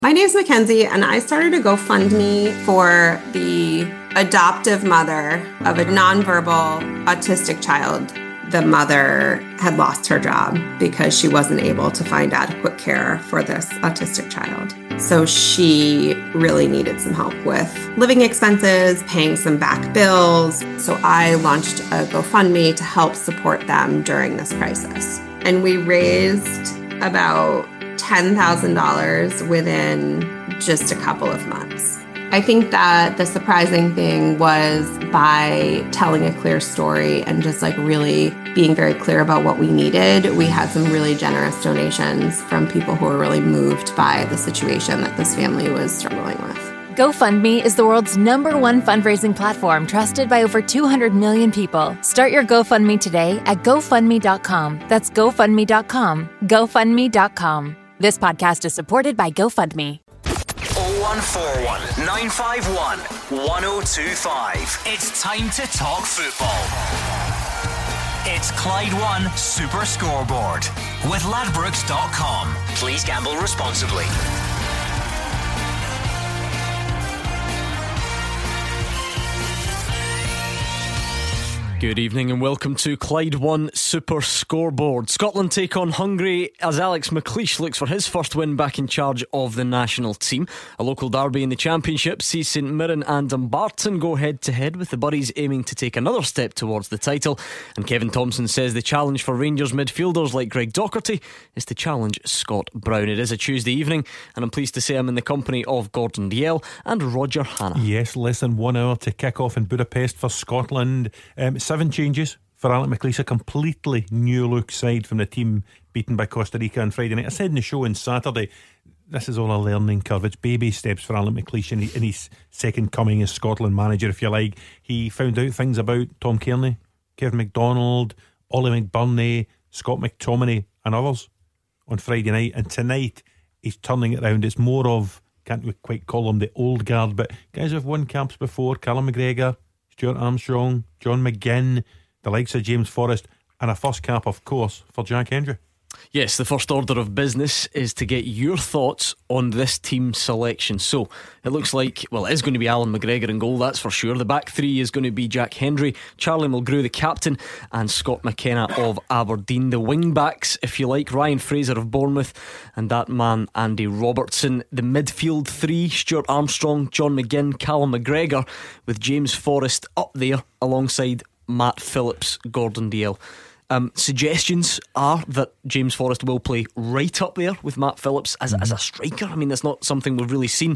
My name's Mackenzie, and I started a GoFundMe for the adoptive mother of a nonverbal autistic child. The mother had lost her job because she wasn't able to find adequate care for this autistic child. So she really needed some help with living expenses, paying some back bills. So I launched a GoFundMe to help support them during this crisis. And we raised about $10,000 within just a couple of months. I think that the surprising thing was by telling a clear story and just really being very clear about what we needed, we had some really generous donations from people who were really moved by the situation that this family was struggling with. GoFundMe is the world's #1 fundraising platform trusted by over 200 million people. Start your GoFundMe today at GoFundMe.com. That's GoFundMe.com. GoFundMe.com. This podcast is supported by GoFundMe. 0141 951 1025. It's time to talk football. It's Clyde One Super Scoreboard with Ladbrokes.com. Please gamble responsibly. Good evening and welcome to Clyde One Super Scoreboard. Scotland take on Hungary as Alex McLeish looks for his first win back in charge of the national team. A local derby in the Championship sees St Mirren and Dumbarton go head to head, with the Buddies aiming to take another step towards the title. And Kevin Thompson says the challenge for Rangers midfielders like Greg Docherty is to challenge Scott Brown. It is a Tuesday evening and I'm pleased to say I'm in the company of Gordon Dalziel and Roger Hannah. Yes, less than 1 hour to kick off in Budapest for Scotland. 7 changes for Alex McLeish, a completely new look side from the team beaten by Costa Rica on Friday night. I said in the show on Saturday, this is all a learning curve. It's baby steps for Alex McLeish in his second coming as Scotland manager, if you like. He found out things about Tom Kearney, Kevin McDonald, Ollie McBurney, Scott McTominay and others on Friday night, and tonight he's turning it around. It's more of, can't we quite call them the old guard, but guys who've won camps before: Callum McGregor, Stuart Armstrong, John McGinn, the likes of James Forrest, and a first cap, of course, for Jack Hendry. Yes, the first order of business is to get your thoughts on this team selection. So it looks like, well, it is going to be Alan McGregor in goal, that's for sure. The back three is going to be Jack Hendry, Charlie Mulgrew the captain, and Scott McKenna of Aberdeen. The wing backs, if you like, Ryan Fraser of Bournemouth and that man Andy Robertson. The midfield three, Stuart Armstrong, John McGinn, Callum McGregor, with James Forrest up there alongside Matt Phillips. Gordon Dalziel. Suggestions are that James Forrest will play right up there with Matt Phillips as a striker. I mean, that's not something we've really seen.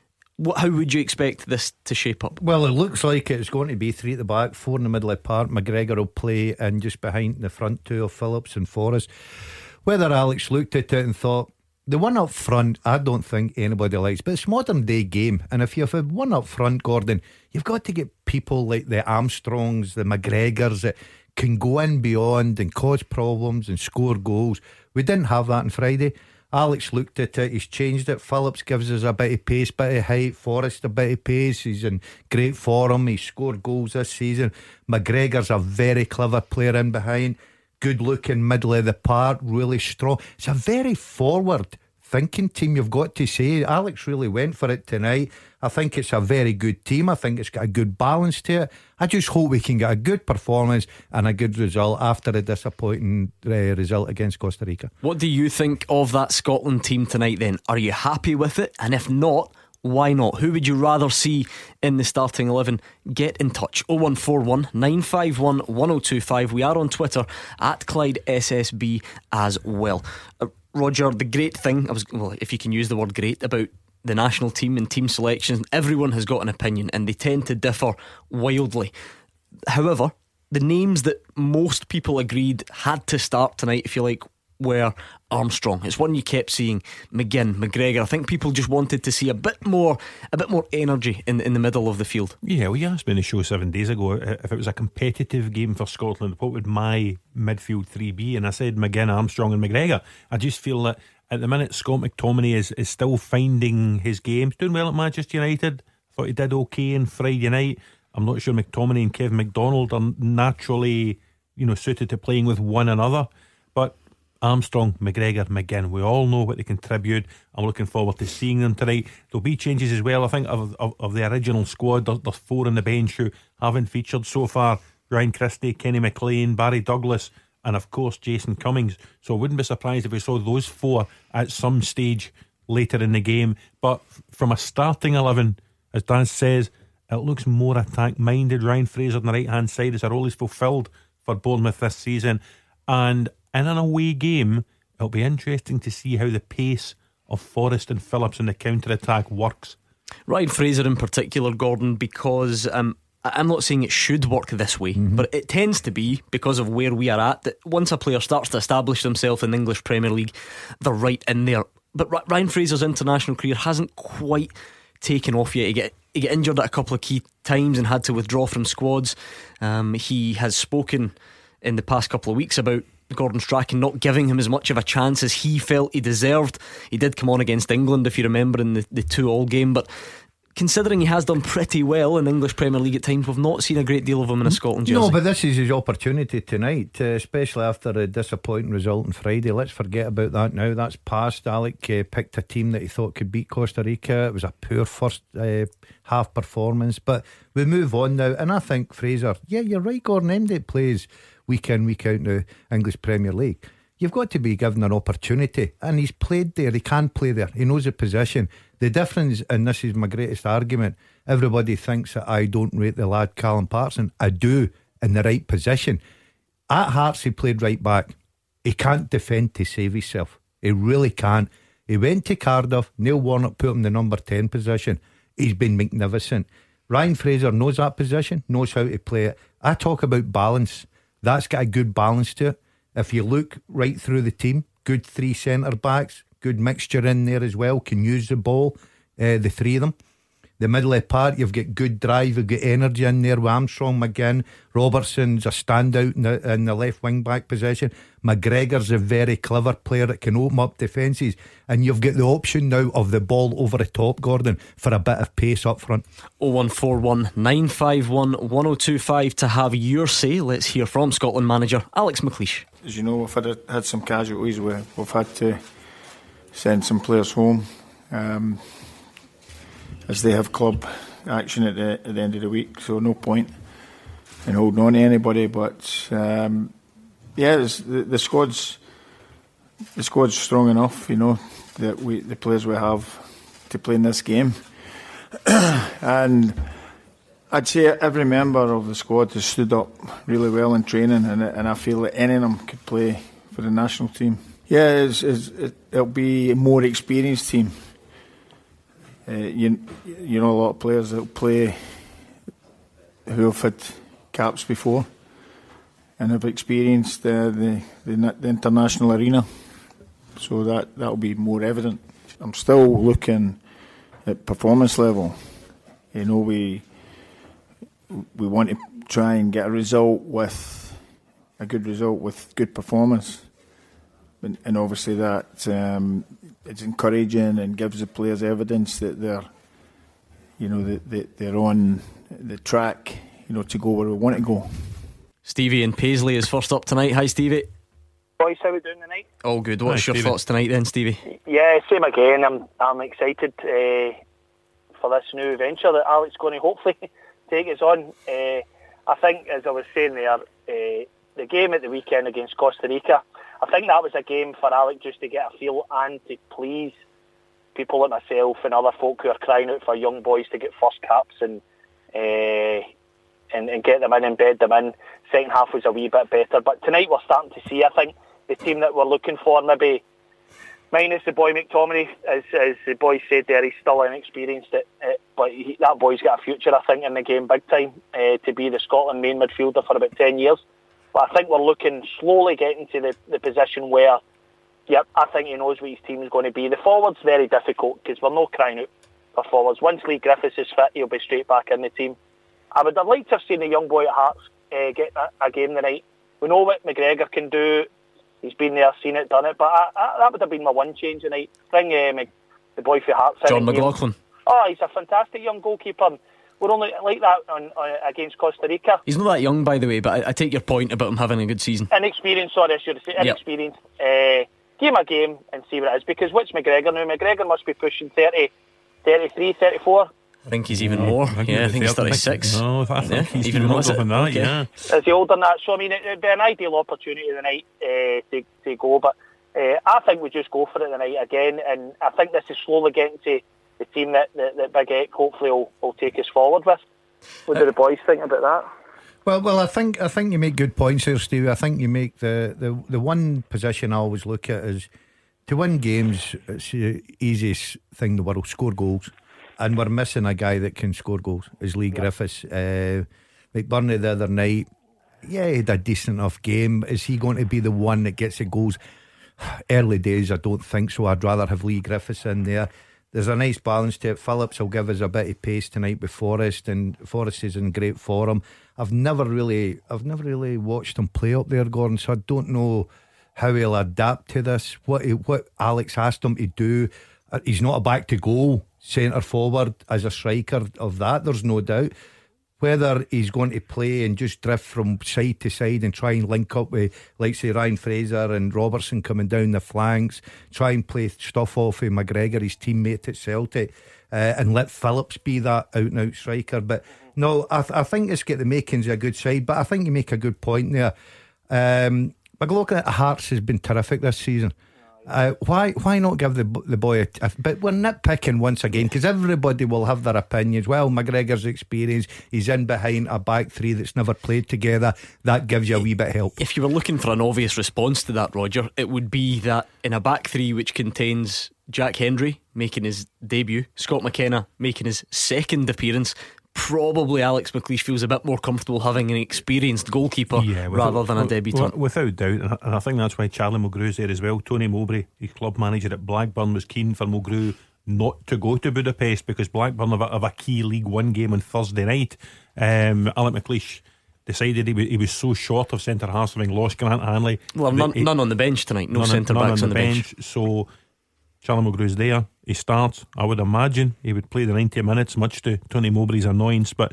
How would you expect this to shape up? Well, it looks like it's going to be 3 at the back, 4 in the middle of the park. McGregor will play in just behind the front two of Phillips and Forrest. Whether Alex looked at it and thought, the one up front, I don't think anybody likes, but it's modern day game, and if you've had one up front, Gordon, you've got to get people like the Armstrongs, the McGregors that can go in beyond and cause problems and score goals. We didn't have that on Friday. Alex looked at it, he's changed it. Phillips gives us a bit of pace, bit of height. Forrest a bit of pace, he's in great form, he's scored goals this season. McGregor's a very clever player in behind, good looking middle of the park, really strong. It's a very forward thinking team, you've got to say. Alex really went for it tonight. I think it's a very good team. I think it's got a good balance to it. I just hope we can get a good performance and a good result after a disappointing result against Costa Rica. What do you think of that Scotland team tonight then? Are you happy with it? And if not, why not? Who would you rather see in the starting 11? Get in touch. 0141 951 1025. We are on Twitter at Clyde SSB as well. Roger, the great thing, if you can use the word great, about the national team and team selections, everyone has got an opinion and they tend to differ wildly. However, the names that most people agreed had to start tonight, if you like, were Armstrong. It's one you kept seeing. McGinn, McGregor. I think people just wanted to see a bit more energy in the middle of the field. Yeah, well, you asked me in the show 7 days ago if it was a competitive game for Scotland, what would my midfield three be? And I said McGinn, Armstrong and McGregor. I just feel that at the minute Scott McTominay is still finding his game. He's doing well at Manchester United. Thought he did okay on Friday night. I'm not sure McTominay and Kevin McDonald are naturally, suited to playing with one another. But Armstrong, McGregor, McGinn. We all know what they contribute. I'm looking forward to seeing them tonight. There'll be changes as well. I think of the original squad, there's 4 on the bench who haven't featured so far. Ryan Christie, Kenny McLean, Barry Douglas, and of course Jason Cummings. So I wouldn't be surprised if we saw those 4 at some stage later in the game. But from a starting 11, as Dan says, it looks more attack minded. Ryan Fraser on the right hand side is a role he's fulfilled for Bournemouth this season. And in an away game, it'll be interesting to see how the pace of Forrest and Phillips in the counter attack works. Ryan Fraser in particular, Gordon, because I'm not saying it should work this way, but it tends to be, because of where we are at, that once a player starts to establish themselves in the English Premier League, they're right in there. But Ryan Fraser's international career hasn't quite taken off yet. He got injured at a couple of key times and had to withdraw from squads. He has spoken in the past couple of weeks about Gordon Strachan not giving him as much of a chance as he felt he deserved. He did come on against England, if you remember, in the 2-2 game, but considering he has done pretty well in the English Premier League at times, we've not seen a great deal of him in a Scotland jersey. No, but this is his opportunity tonight, especially after a disappointing result on Friday. Let's forget about that now. That's past. Alec picked a team that he thought could beat Costa Rica. It was a poor first half performance, but we move on now. And I think Fraser, yeah, you're right, Gordon, MD plays week in, week out in the English Premier League. You've got to be given an opportunity, and he's played there. He can play there. He knows the position. The difference, and this is my greatest argument, everybody thinks that I don't rate the lad Callum Paterson. I do, in the right position. At Hearts he played right back. He can't defend to save himself. He really can't. He went to Cardiff. Neil Warnock put him in the number 10 position. He's been magnificent. Ryan Fraser knows that position, knows how to play it. I talk about balance. That's got a good balance to it. If you look right through the team, good 3 centre backs, good mixture in there as well, can use the ball, the 3 of them. The middle of the park, you've got good drive, you've got energy in there with Armstrong, McGinn. Robertson's a standout in the left wing back position. McGregor's a very clever player that can open up defences, and you've got the option now of the ball over the top, Gordon, for a bit of pace up front. 0141 951 1025 to have your say. Let's hear from Scotland manager Alex McLeish. As you know, we've had some casualties where we've had to send some players home, as they have club action at the end of the week, so no point in holding on to anybody. But yeah, the squad's strong enough, you know, that the players we have to play in this game. And I'd say every member of the squad has stood up really well in training, and I feel that any of them could play for the national team. Yeah, it'll be a more experienced team. You know, a lot of players that play who have had caps before and have experienced the international arena, so that'll be more evident. I'm still looking at performance level. You know, we want to try and get a good result with good performance, and obviously that it's encouraging and gives the players evidence that they're on the track, you know, to go where we want to go. Stevie and Paisley is first up tonight. Hi Stevie. Boys, how we doing tonight? All good. What's your thoughts tonight then, Stevie? Yeah, same again. I'm excited for this new venture that Alec's going to hopefully take us on. I think, as I was saying there, the game at the weekend against Costa Rica, I think that was a game for Alec just to get a feel and to please people like myself and other folk who are crying out for young boys to get first caps and get them in and bed them in. Second half was a wee bit better, but tonight we're starting to see, I think, the team that we're looking for, maybe minus the boy McTominay, as the boy said there, he's still inexperienced, but that boy's got a future, I think, in the game big time, to be the Scotland main midfielder for about 10 years. But I think we're looking slowly getting to the position where, yep, I think he knows what his team is going to be. The forwards very difficult because we're not crying out for forwards. Once Lee Griffiths is fit, he'll be straight back in the team. I would have liked to have seen the young boy at Hearts get a game tonight. We know what McGregor can do. He's been there, seen it, done it. But that would have been my one change tonight. Bring the boy for Hearts. John McLaughlin. Oh, he's a fantastic young goalkeeper. we're only like that against Costa Rica. He's not that young, by the way, but I take your point about him having a good season. Inexperienced, sorry, I should have said inexperienced. Give him a game and see what it is, because what's McGregor now? McGregor must be pushing 30, 33, 34. I think he's even more. I think he's 36. No, I think he's even more older than that. Okay. Yeah, Is he older than that? So I mean, it'd be an ideal opportunity tonight to go, but I think we just go for it tonight again, and I think this is slowly getting to the team that Big Eck hopefully will take us forward with. What do the boys think about that? Well, I think you make good points here, Steve. I think you make the one position I always look at is to win games. It's the easiest thing in the world: score goals, and we're missing a guy that can score goals. Is Lee Griffiths? McBurney the other night, he had a decent enough game. Is he going to be the one that gets the goals? Early days, I don't think so. I'd rather have Lee Griffiths in there. There's a nice balance to it. Phillips will give us a bit of pace tonight with Forrest, and Forrest is in great form. I've never really watched him play up there, Gordon, so I don't know how he'll adapt to this. What Alex asked him to do. He's not a back to goal centre forward as a striker of that, there's no doubt. Whether he's going to play and just drift from side to side and try and link up with, like, say, Ryan Fraser and Robertson coming down the flanks, try and play stuff off of McGregor, his teammate at Celtic, and let Phillips be that out and out striker. But no, I think it's got the makings of a good side. But I think you make a good point there. McLaughlin at Hearts has been terrific this season. Why not give the boy but we're nitpicking once again, because everybody will have their opinions. Well, McGregor's experience, he's in behind a back three that's never played together. That gives you a wee bit of help. If you were looking for an obvious response to that, Roger, it would be that in a back three which contains Jack Hendry making his debut, Scott McKenna making his second appearance, probably Alex McLeish feels a bit more comfortable having an experienced goalkeeper rather than a debutant. Without doubt, and I think that's why Charlie Mulgrew's there as well. Tony Mowbray, his club manager at Blackburn, was keen for Mulgrew not to go to Budapest because Blackburn have a key League One game on Thursday night. Alex McLeish decided he was so short of centre halves, having lost Grant Hanley. Well, none on the bench tonight. No centre backs on the bench. So Charlie Mulgrew's there. He starts. I would imagine he would play the 90 minutes, much to Tony Mowbray's annoyance. But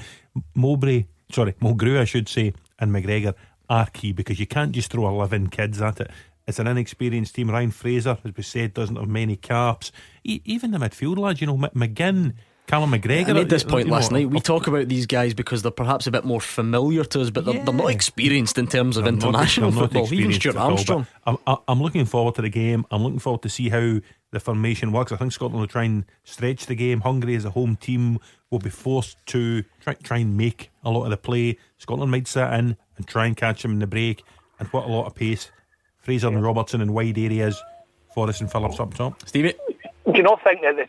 Mulgrew, I should say, and McGregor are key, because you can't just throw 11 kids at it. It's an inexperienced team. Ryan Fraser, as we said, doesn't have many caps. Even the midfield lads, McGinn, Callum McGregor. I made this point last night. We talk about these guys because they're perhaps a bit more familiar to us, but they're not experienced in terms of international football. Even Stuart Armstrong. I'm looking forward to the game. I'm looking forward to see how the formation works. I think Scotland will try and stretch the game. Hungary as a home team will be forced to try and make a lot of the play. Scotland might sit in and try and catch them in the break, and what a lot of pace. Fraser and Robertson in wide areas, Forrest and Phillips up top. Stevie, do you not think that the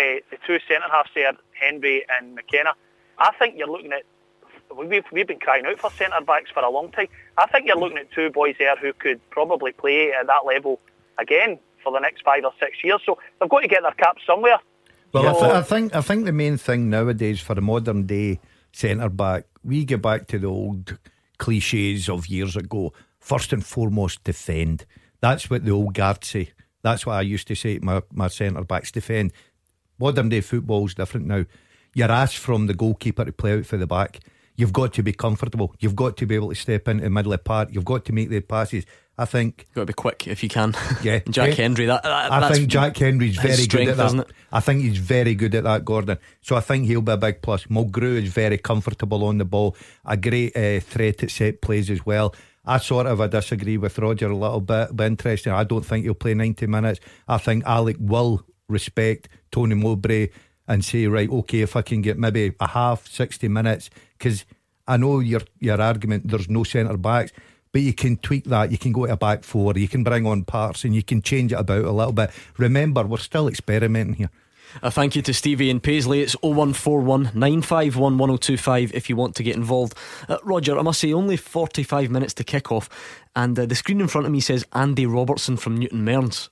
two centre halves there, Henry and McKenna, I think you're looking at, we've been crying out for centre backs for a long time. I think you're looking at two boys there who could probably play at that level again for the next 5 or 6 years. So they've got to get their caps somewhere. Well, I think the main thing nowadays for the modern day centre back, we get back to the old cliches of years ago. First and foremost, defend. That's what the old guard say. That's what I used to say to my centre backs: defend. Modern day football's different now. You're asked from the goalkeeper to play out for the back. You've got to be comfortable. You've got to be able to step into the middle of the park. You've got to make the passes. I think got to be quick if you can. Yeah, Jack Hendry. I think Jack Hendry's very good at that. Isn't it? I think he's very good at that, Gordon. So I think he'll be a big plus. Mulgrew is very comfortable on the ball. A great threat at set plays as well. I disagree with Roger a little bit, but interesting. I don't think he'll play 90 minutes. I think Alec will respect Tony Mowbray and say, right, okay, if I can get maybe a half, 60 minutes, because I know your argument, there's no centre backs, but you can tweak that. You can go to a back four, you can bring on parts, and you can change it about a little bit. Remember, we're still experimenting here. Thank you to Stevie and Paisley. It's 0141 951 1025 if you want to get involved. Roger, I must say, only 45 minutes to kick off, and the screen in front of me says Andy Robertson from Newton Mearns.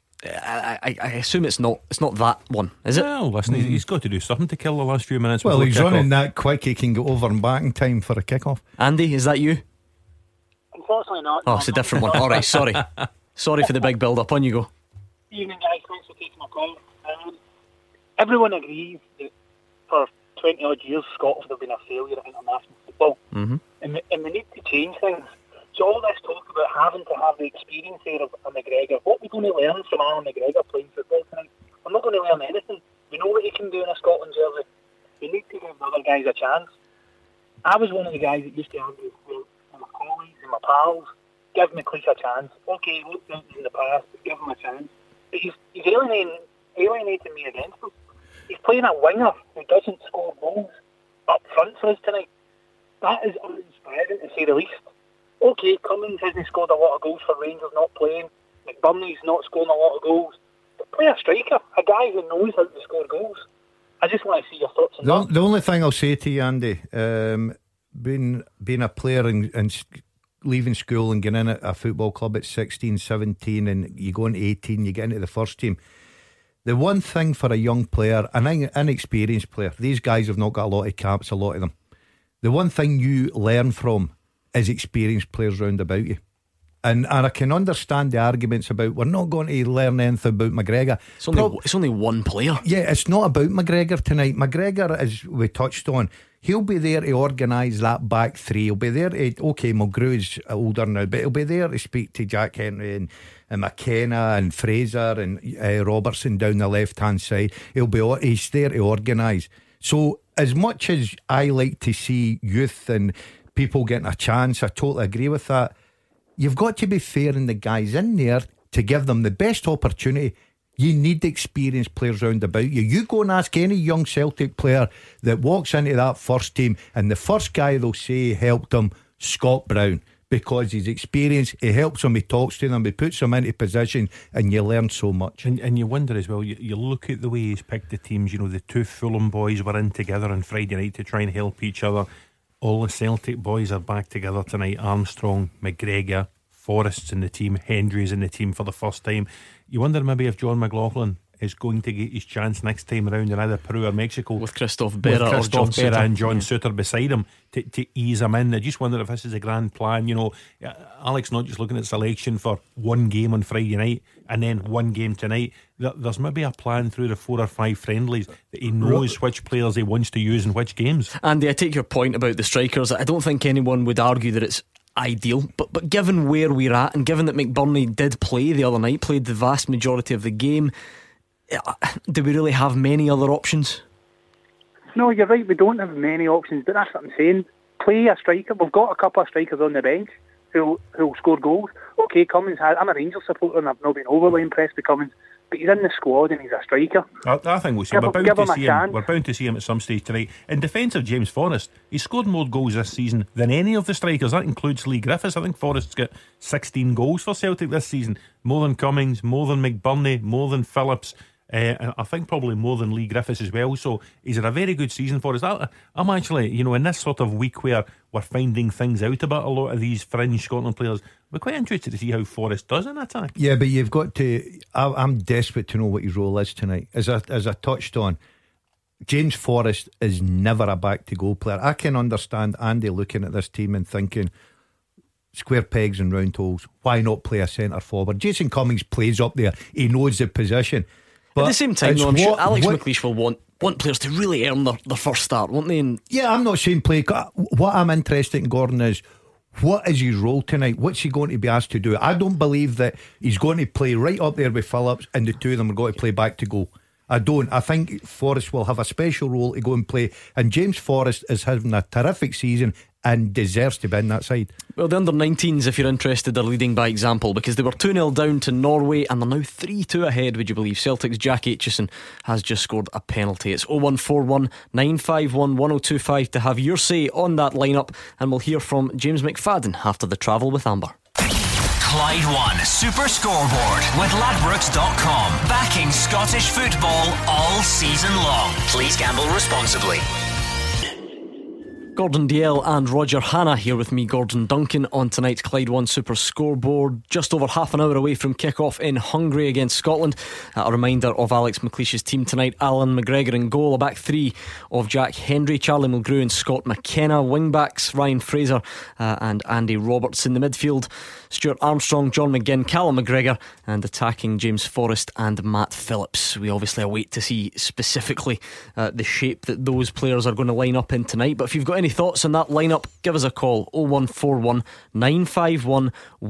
I assume it's not that one, is it? Well, listen, he's got to do something to kill the last few minutes. Well, he's running that quick, he can go over and back in time for a kick-off. Andy, is that you? Unfortunately not. Oh, it's a different one. Alright, sorry for the big build up. On you go. Evening, guys. Thanks for taking my call. Everyone agrees that for 20 odd years, Scotland have been a failure at international football, and we need to change things. So all this talk about having to have the experience there of McGregor, what are we going to learn from Alan McGregor playing football tonight? We're not going to learn anything. We know what he can do in a Scotland jersey. We need to give the other guys a chance. I was one of the guys that used to argue with my colleagues and my pals, give McLeish a chance. Okay, he looked out in the past, but give him a chance. But he's alienating me against him. He's playing a winger who doesn't score goals up front for us tonight. That is uninspiring, to say the least. Okay, Cummins hasn't scored a lot of goals for Rangers not playing. McBurney's not scoring a lot of goals. But play a striker, a guy who knows how to score goals. I just want to see your thoughts on that. The only thing I'll say to you, Andy, being a player and leaving school and getting in at a football club at 16, 17 and you go into 18, you get into the first team. The one thing for a young player, an inexperienced player, these guys have not got a lot of caps, a lot of them. The one thing you learn from is experienced players round about you. And I can understand the arguments about we're not going to learn anything about McGregor. It's only one player. Yeah, it's not about McGregor tonight. McGregor, as we touched on, he'll be there to organise that back three. He'll be there to, okay, Mulgrew is older now, but he'll be there to speak to Jack Henry and McKenna and Fraser and Robertson down the left hand side. He's there to organise. So as much as I like to see youth and people getting a chance, I totally agree with that. You've got to be fair in the guys in there to give them the best opportunity. You need experienced players round about you. You go and ask any young Celtic player that walks into that first team, and the first guy they'll say helped them, Scott Brown, because he's experienced. He helps them, he talks to them, he puts them into position, and you learn so much. And you wonder as well, you look at the way he's picked the teams. You know, the two Fulham boys were in together on Friday night to try and help each other. All the Celtic boys are back together tonight. Armstrong, McGregor, Forrest's in the team, Hendry's in the team for the first time. You wonder maybe if John McLaughlin is going to get his chance next time around in either Peru or Mexico with Christophe Berra and John Suter beside him to ease him in. I just wonder if this is a grand plan. You know, Alex not just looking at selection for one game on Friday night and then one game tonight. There's maybe a plan through the 4 or 5 friendlies that he knows which players he wants to use in which games. Andy, I take your point about the strikers. I don't think anyone would argue that it's ideal, but given where we're at and given that McBurney did play the other night, played the vast majority of the game, do we really have many other options? No, you're right, we don't have many options, but that's what I'm saying. Play a striker. We've got a couple of strikers on the bench who'll score goals. Okay, Cummins I'm a Rangers supporter and I've not been overly impressed with Cummins, but he's in the squad and he's a striker. I think we'll see. We're bound to see him at some stage tonight. In defence of James Forrest, he scored more goals this season than any of the strikers. That includes Lee Griffiths. I think Forrest's got 16 goals for Celtic this season, more than Cummings, more than McBurney, more than Phillips, and I think probably more than Lee Griffiths as well. So he's had a very good season for us. I'm actually, you know, in this sort of week where we're finding things out about a lot of these fringe Scotland players, we're quite interested to see how Forrest does in attack. Yeah, but you've got to. I'm desperate to know what his role is tonight. As I touched on, James Forrest is never a back to goal player. I can understand Andy looking at this team and thinking square pegs and round holes. Why not play a centre forward? Jason Cummings plays up there. He knows the position. But at the same time, though, I'm sure Alex McLeish will want players to really earn their first start, won't they? And yeah, I'm not saying play. What I'm interested in, Gordon, is what is his role tonight? What's he going to be asked to do? I don't believe that he's going to play right up there with Phillips and the two of them are going to play back to goal. I don't. I think Forrest will have a special role to go and play, and James Forrest is having a terrific season and deserves to be in that side. Well, the under-19s, if you're interested, are leading by example because they were 2-0 down to Norway and they're now 3-2 ahead, would you believe? Celtic's Jack Aitchison has just scored a penalty. It's 0141 951 1025 to have your say on that lineup, and we'll hear from James McFadden after the travel with Amber. Clyde One Super Scoreboard with Ladbrokes.com, backing Scottish football all season long. Please gamble responsibly. Gordon Dalziel and Roger Hanna here with me, Gordon Duncan, on tonight's Clyde One Super Scoreboard. Just over half an hour away from kick-off in Hungary against Scotland. A reminder of Alex McLeish's team tonight: Alan McGregor in goal, a back three of Jack Hendry, Charlie Mulgrew and Scott McKenna, wing-backs Ryan Fraser and Andy Roberts in the midfield, Stuart Armstrong, John McGinn, Callum McGregor, and attacking James Forrest and Matt Phillips. We obviously await to see specifically the shape that those players are going to line up in tonight, but if you've got any thoughts on that lineup, give us a call: 0141 951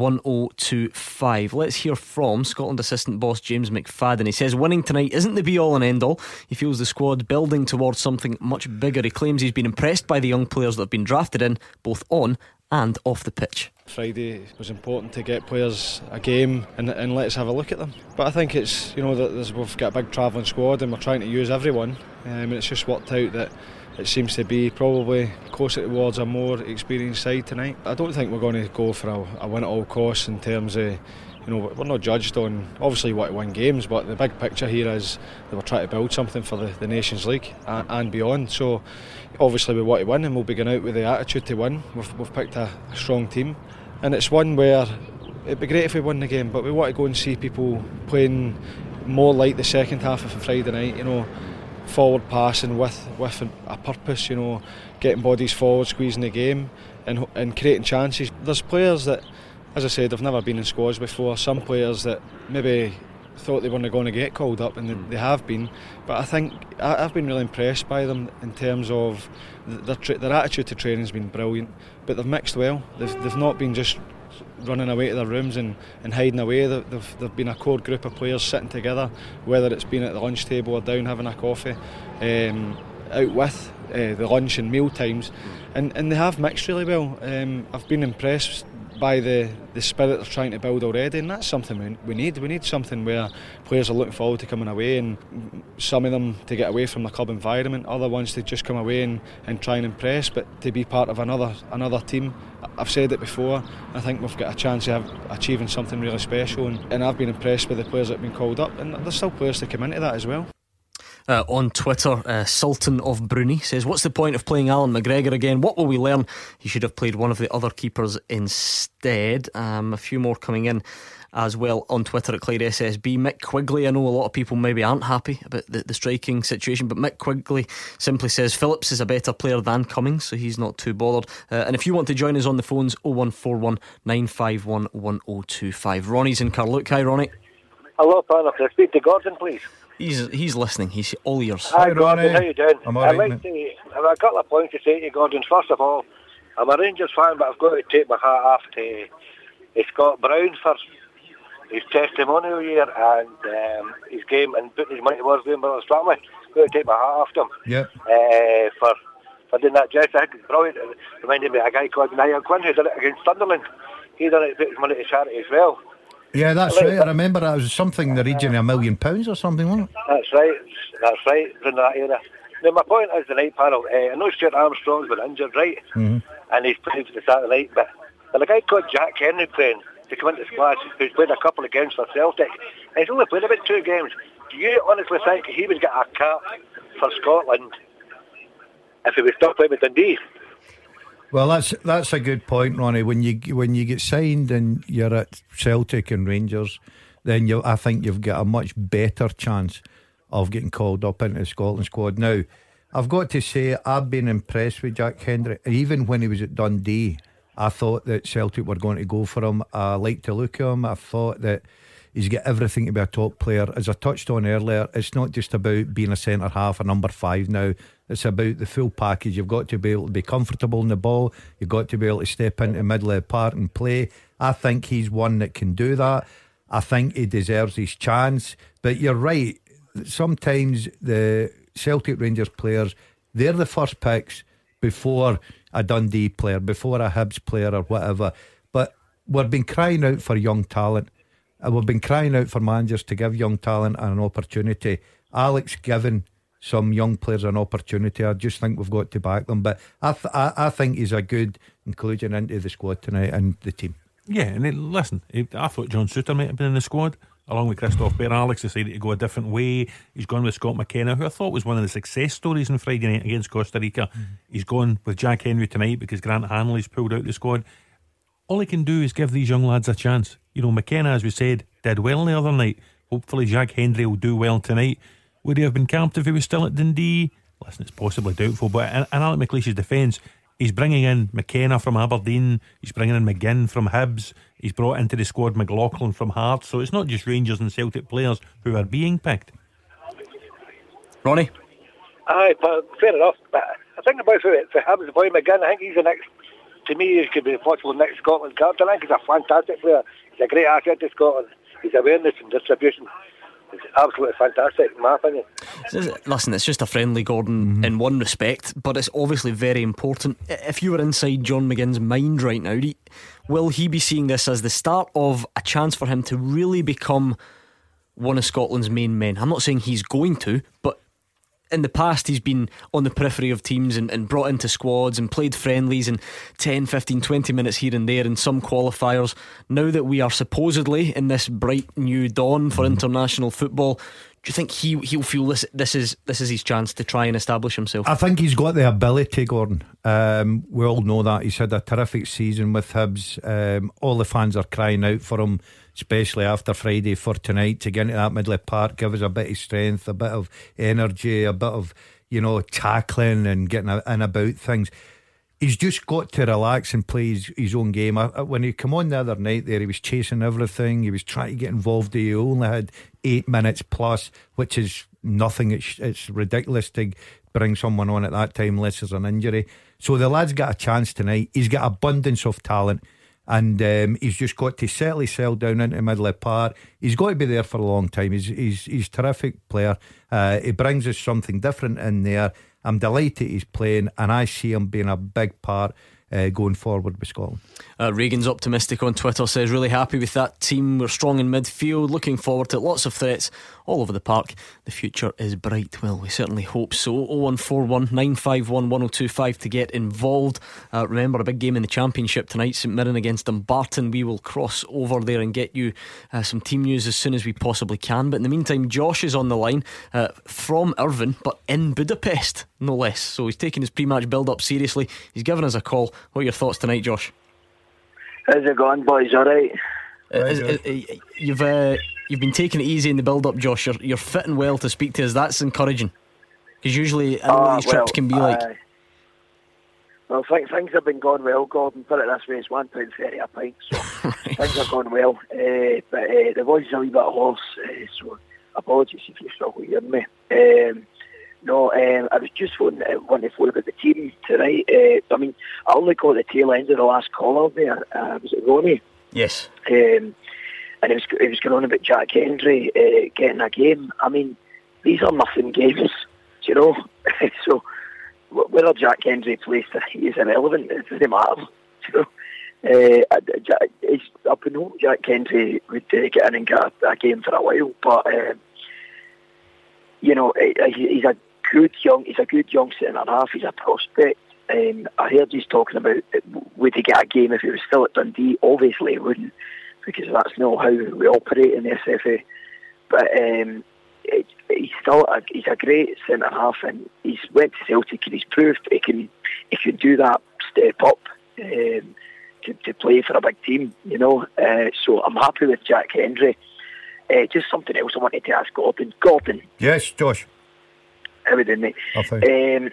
1025. Let's hear from Scotland assistant boss James McFadden. He says winning tonight isn't the be all and end all. He feels the squad building towards something much bigger. He claims he's been impressed by the young players that have been drafted in, both on and off the pitch. Friday was important to get players a game and let's have a look at them. But I think it's, that we've got a big travelling squad and we're trying to use everyone, and it's just worked out that it seems to be probably closer towards a more experienced side tonight. I don't think we're going to go for a win at all costs in terms of, we're not judged on, obviously you want to win games, but the big picture here is that we're trying to build something for the Nations League and beyond. So obviously we want to win and we'll be going out with the attitude to win. We've picked a strong team, and it's one where it'd be great if we won the game, but we want to go and see people playing more like the second half of a Friday night, forward passing with a purpose, getting bodies forward, squeezing the game and creating chances. There's players that, as I said, have never been in squads before. Some players that maybe thought they weren't going to get called up, and they have been, but I think I've been really impressed by them in terms of their attitude to training has been brilliant, but they've mixed well. They've not been just running away to their rooms and hiding away. They've been a core group of players sitting together, whether it's been at the lunch table or down having a coffee, out with the lunch and meal times, and they have mixed really well. I've been impressed by the spirit they're trying to build already, and that's something we need. We need something where players are looking forward to coming away, and some of them to get away from the club environment, other ones to just come away and try and impress, but to be part of another team. I've said it before, I think we've got a chance of achieving something really special, and I've been impressed with the players that have been called up, and there's still players to come into that as well. On Twitter, Sultan of Brunei says, what's the point of playing Alan McGregor again? What will we learn? He should have played one of the other keepers instead. A few more coming in as well on Twitter at Clyde SSB. Mick Quigley, I know a lot of people maybe aren't happy about the striking situation, but Mick Quigley simply says Phillips is a better player than Cummings, so he's not too bothered. And if you want to join us on the phones, 0141 951 1025. Ronnie's in Carluke. Hi Ronnie. Hello, Father. Can I speak to Gordon, please? He's listening. He's all ears. Hi Gordon, how you doing? I'm all right, I've got a couple of points to say to you, Gordon. First of all, I'm a Rangers fan, but I've got to take my hat off to Scott Brown for his testimonial year and his game and putting his money towards doing well in Scotland. Got to take my hat off to him. Yep. For doing that gesture. I think it's brilliant. It reminded me of a guy called Niall Quinn who did it against Sunderland. He done it to put his money to charity as well. Yeah, that's right. I remember that was something in the region of £1 million or something, wasn't it? That's right, in that era. Now, my point is tonight, panel, I know Stuart Armstrong's been injured, right? Mm-hmm. And he's playing for the Saturday night, but there's a guy called Jack Henry playing to come into the squad who's played a couple of games for Celtic, and he's only played about 2 games. Do you honestly think he would get a cap for Scotland if he was still playing with Dundee? Well, that's a good point, Ronnie. When you get signed and you're at Celtic and Rangers, then I think you've got a much better chance of getting called up into the Scotland squad. Now, I've got to say, I've been impressed with Jack Hendry. Even when he was at Dundee, I thought that Celtic were going to go for him. I like to look at him. I thought that he's got everything to be a top player. As I touched on earlier, it's not just about being a centre half, a number 5 now. It's about the full package. You've got to be able to be comfortable in the ball. You've got to be able to step into the middle of the park and play. I think he's one that can do that. I think he deserves his chance. But you're right, sometimes the Celtic Rangers players, they're the first picks before a Dundee player, before a Hibs player or whatever. But we've been crying out for young talent. We've been crying out for managers to give young talent an opportunity. Alex given some young players an opportunity. I just think we've got to back them. But I think he's a good inclusion into the squad tonight and the team. Yeah, and listen, I thought John Souttar might have been in the squad. along with Christophe Baer. Alex decided to go a different way. He's gone with Scott McKenna, who I thought was one of the success stories on Friday night against Costa Rica. He's gone with Jack Henry tonight because Grant Hanley's pulled out the squad. All he can do is give these young lads a chance. You know, McKenna, as we said, did well the other night. Hopefully Jack Henry will do well tonight. Would he have been camped if he was still at Dundee? Listen, it's possibly doubtful, but in Alec McLeish's defence, he's bringing in McKenna from Aberdeen, he's bringing in McGinn from Hibs, he's brought into the squad McLaughlin from Hearts, so it's not just Rangers and Celtic players who are being picked. Ronnie? Aye, but fair enough, but I think about it for Hibs, the boy McGinn, I think he's the next, to me, he could be the possible next Scotland captain. I think he's a fantastic player, he's a great asset to Scotland, his awareness and distribution, it's absolutely fantastic in my opinion. Listen, it's just a friendly, Gordon, in one respect, but it's obviously very important. If you were inside John McGinn's mind right now, will he be seeing this as the start of a chance for him to really become one of Scotland's main men? I'm not saying he's going to, but in the past he's been on the periphery of teams and brought into squads and played friendlies and 10, 15, 20 minutes here and there in some qualifiers. Now that we are supposedly in this bright new dawn for international football, do you think he'll feel this is his chance to try and establish himself? I think he's got the ability, Gordon. We all know that. He's had a terrific season with Hibs. All the fans are crying out for him, especially after Friday, for tonight to get into that Midley Park, give us a bit of strength, a bit of energy, a bit of, you know, tackling and getting in about things. He's just got to relax and play his own game. When he came on the other night there, he was chasing everything, he was trying to get involved. He only had 8 minutes plus, which is nothing. It's ridiculous to bring someone on at that time unless there's an injury. So the lad's got a chance tonight. He's got abundance of talent, and he's just got to settle down into Midley Park. He's got to be there for a long time. He's a terrific player. He brings us something different in there. I'm delighted he's playing, and I see him being a big part going forward with Scotland. Regan's optimistic on Twitter, says really happy with that team, we're strong in midfield, looking forward to it, lots of threats all over the park, the future is bright. Well, we certainly hope so. 0141 951 1025 to get involved. Remember, a big game in the Championship tonight, St Mirren against Dumbarton. We will cross over there and get you some team news as soon as we possibly can, but in the meantime Josh is on the line from Irvine, but in Budapest no less, so he's taking his pre-match build-up seriously. He's given us a call. What are your thoughts tonight, Josh? How's it going, boys? Alright? You've been taking it easy in the build-up, Josh. You're fitting well to speak to us. That's encouraging, because usually I know what these trips can be like. Well, things have been going well, Gordon. Put it this way, it's £1.30 a pint, so things are going well. But the voice is a wee bit hoarse, so apologies if you struggle hearing me. I was just wanting to phone about the team tonight. I mean, I only got the tail end of the last caller there. Was it Ronnie? Yes. And it was going on about Jack Henry getting a game. I mean, these are nothing games, you know. So whether Jack Henry plays today is irrelevant. It doesn't matter. You know? I've been hoping Jack Henry would get in and get a game for a while, but you know, he's a good young centre half. He's a prospect. I heard he's talking about would he get a game if he was still at Dundee. Obviously he wouldn't, because that's not how we operate in the SFA. But he's a great centre half, and he's went to Celtic and he's proved he can do that step up to play for a big team, you know. So I'm happy with Jack Henry. Just something else I wanted to ask Gordon. Gordon. Yes, Josh. How are we doing, mate?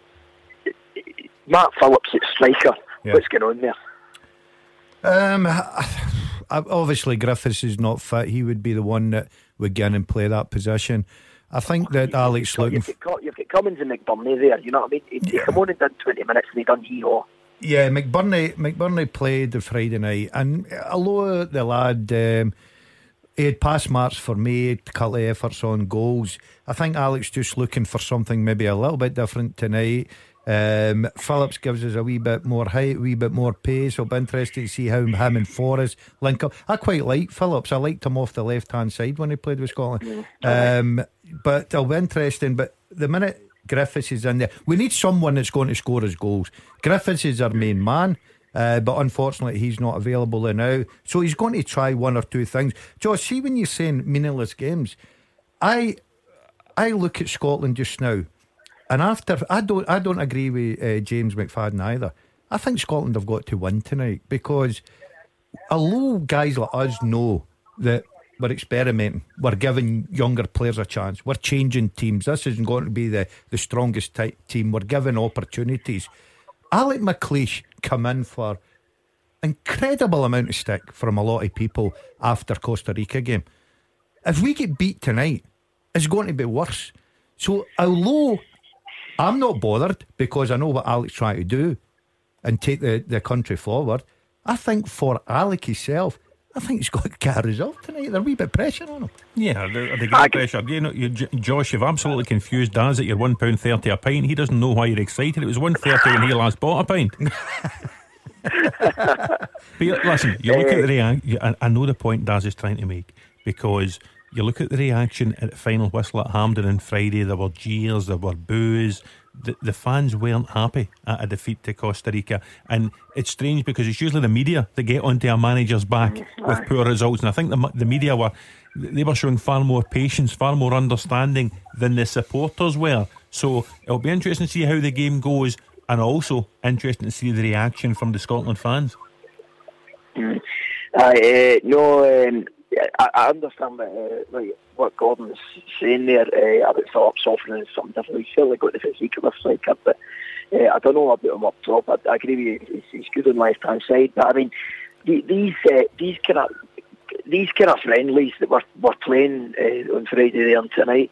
Matt Phillips at striker. Yeah. What's going on there? Obviously Griffiths is not fit. He would be the one that would get in and play that position. I think that Alex looking. You've got Cummins and McBurney there. You know what I mean? He come on and done 20 minutes and he done hee-haw. Yeah, McBurney played the Friday night, and although the lad he had pass marks for me, a couple of efforts on goals, I think Alex just looking for something maybe a little bit different tonight. Phillips gives us a wee bit more height, a wee bit more pace. It'll be interesting to see how him and Forrest link up. I quite like Phillips. I liked him off the left hand side when he played with Scotland. But it'll be interesting. But the minute Griffiths is in there, we need someone that's going to score his goals. Griffiths is our main man. but unfortunately he's not available there now, so he's going to try one or two things. Josh, see, when you're saying meaningless games, I look at Scotland just now, and after I don't agree with James McFadden either. I think Scotland have got to win tonight, because although guys like us know that we're experimenting, we're giving younger players a chance, we're changing teams, this isn't going to be the strongest team, we're giving opportunities. Alec McLeish come in for incredible amount of stick from a lot of people after Costa Rica game. If we get beat tonight, it's going to be worse. So although I'm not bothered, because I know what Alec's trying to do and take the country forward, I think for Alec himself, I think he's got to get a result tonight. There's a wee bit of pressure on him. Yeah, the great pressure. Josh, you've absolutely confused Daz at your £1.30 a pint. He doesn't know why you're excited. It was £1.30 when he last bought a pint. But listen, you look at the reaction. I know the point Daz is trying to make, because you look at the reaction at the final whistle at Hampden on Friday. There were jeers, there were boos. The fans weren't happy at a defeat to Costa Rica, and it's strange because it's usually the media that get onto a manager's back with poor results, and I think the media were showing far more patience, far more understanding than the supporters were. So it'll be interesting to see how the game goes, and also interesting to see the reaction from the Scotland fans. I understand what Gordon's saying there about Phillips softening and something different. He's certainly got the physique of a striker, but I don't know about him up top. I agree with you, he's good on the left hand side. But I mean, these kind of friendlies that we're playing on Friday there and tonight,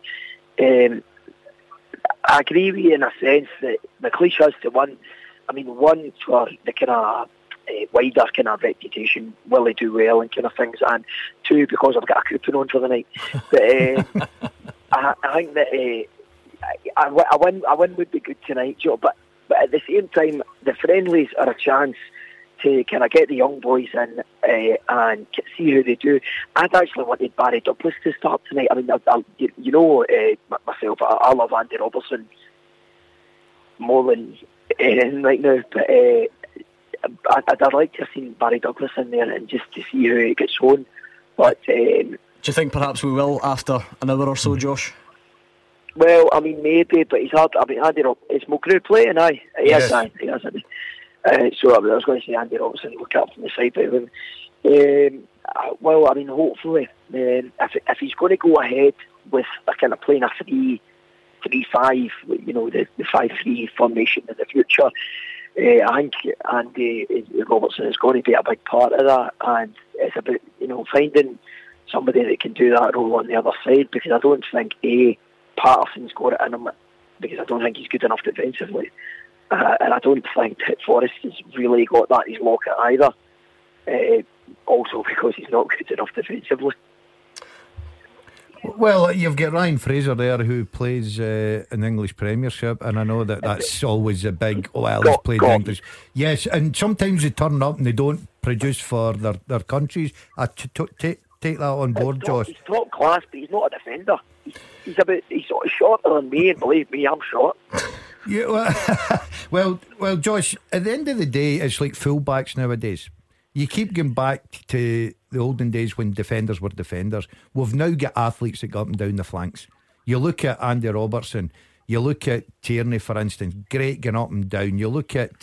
I agree with you in a sense that McLeish has to win. I mean, one for the kind of wider kind of reputation, will they do well and kind of things, and two, because I've got a coupon on for the night. But I think that a win would be good tonight, Joe. But at the same time, the friendlies are a chance to kind of get the young boys in and see how they do. I'd actually wanted Barry Douglas to start tonight. I mean, myself, I love Andy Robertson more than anything right now, but I'd like to have seen Barry Douglas in there and just to see how it gets on. But do you think perhaps we will after an hour or so, Josh? Well, I mean, maybe, but he's hard. I mean, Andy is Mulgrew playing? Aye, yes, aye, he has. So I was going to say Andy Robertson, look up from the side of him. Well, I mean, hopefully, if he's going to go ahead with a kind of playing a 3-5, the 5-3 formation in the future, I think Andy Robertson is going to be a big part of that, and it's about finding somebody that can do that role on the other side, because I don't think Patterson's got it in him, because I don't think he's good enough defensively, and I don't think that Forrest has really got that in his locker either, also because he's not good enough defensively. Well, you've got Ryan Fraser there who plays in the English Premiership, and I know that's always a big, he's played in English. Yes, and sometimes they turn up and they don't produce for their countries. I take that on board, Josh. He's top class, but he's not a defender. He's sort of shorter than me, and believe me, I'm short. Yeah, well, Josh, at the end of the day, it's like fullbacks nowadays. You keep going back to the olden days when defenders were defenders. We've now got athletes that go up and down the flanks. You look at Andy Robertson, you look at Tierney, for instance, great going up and down. You look at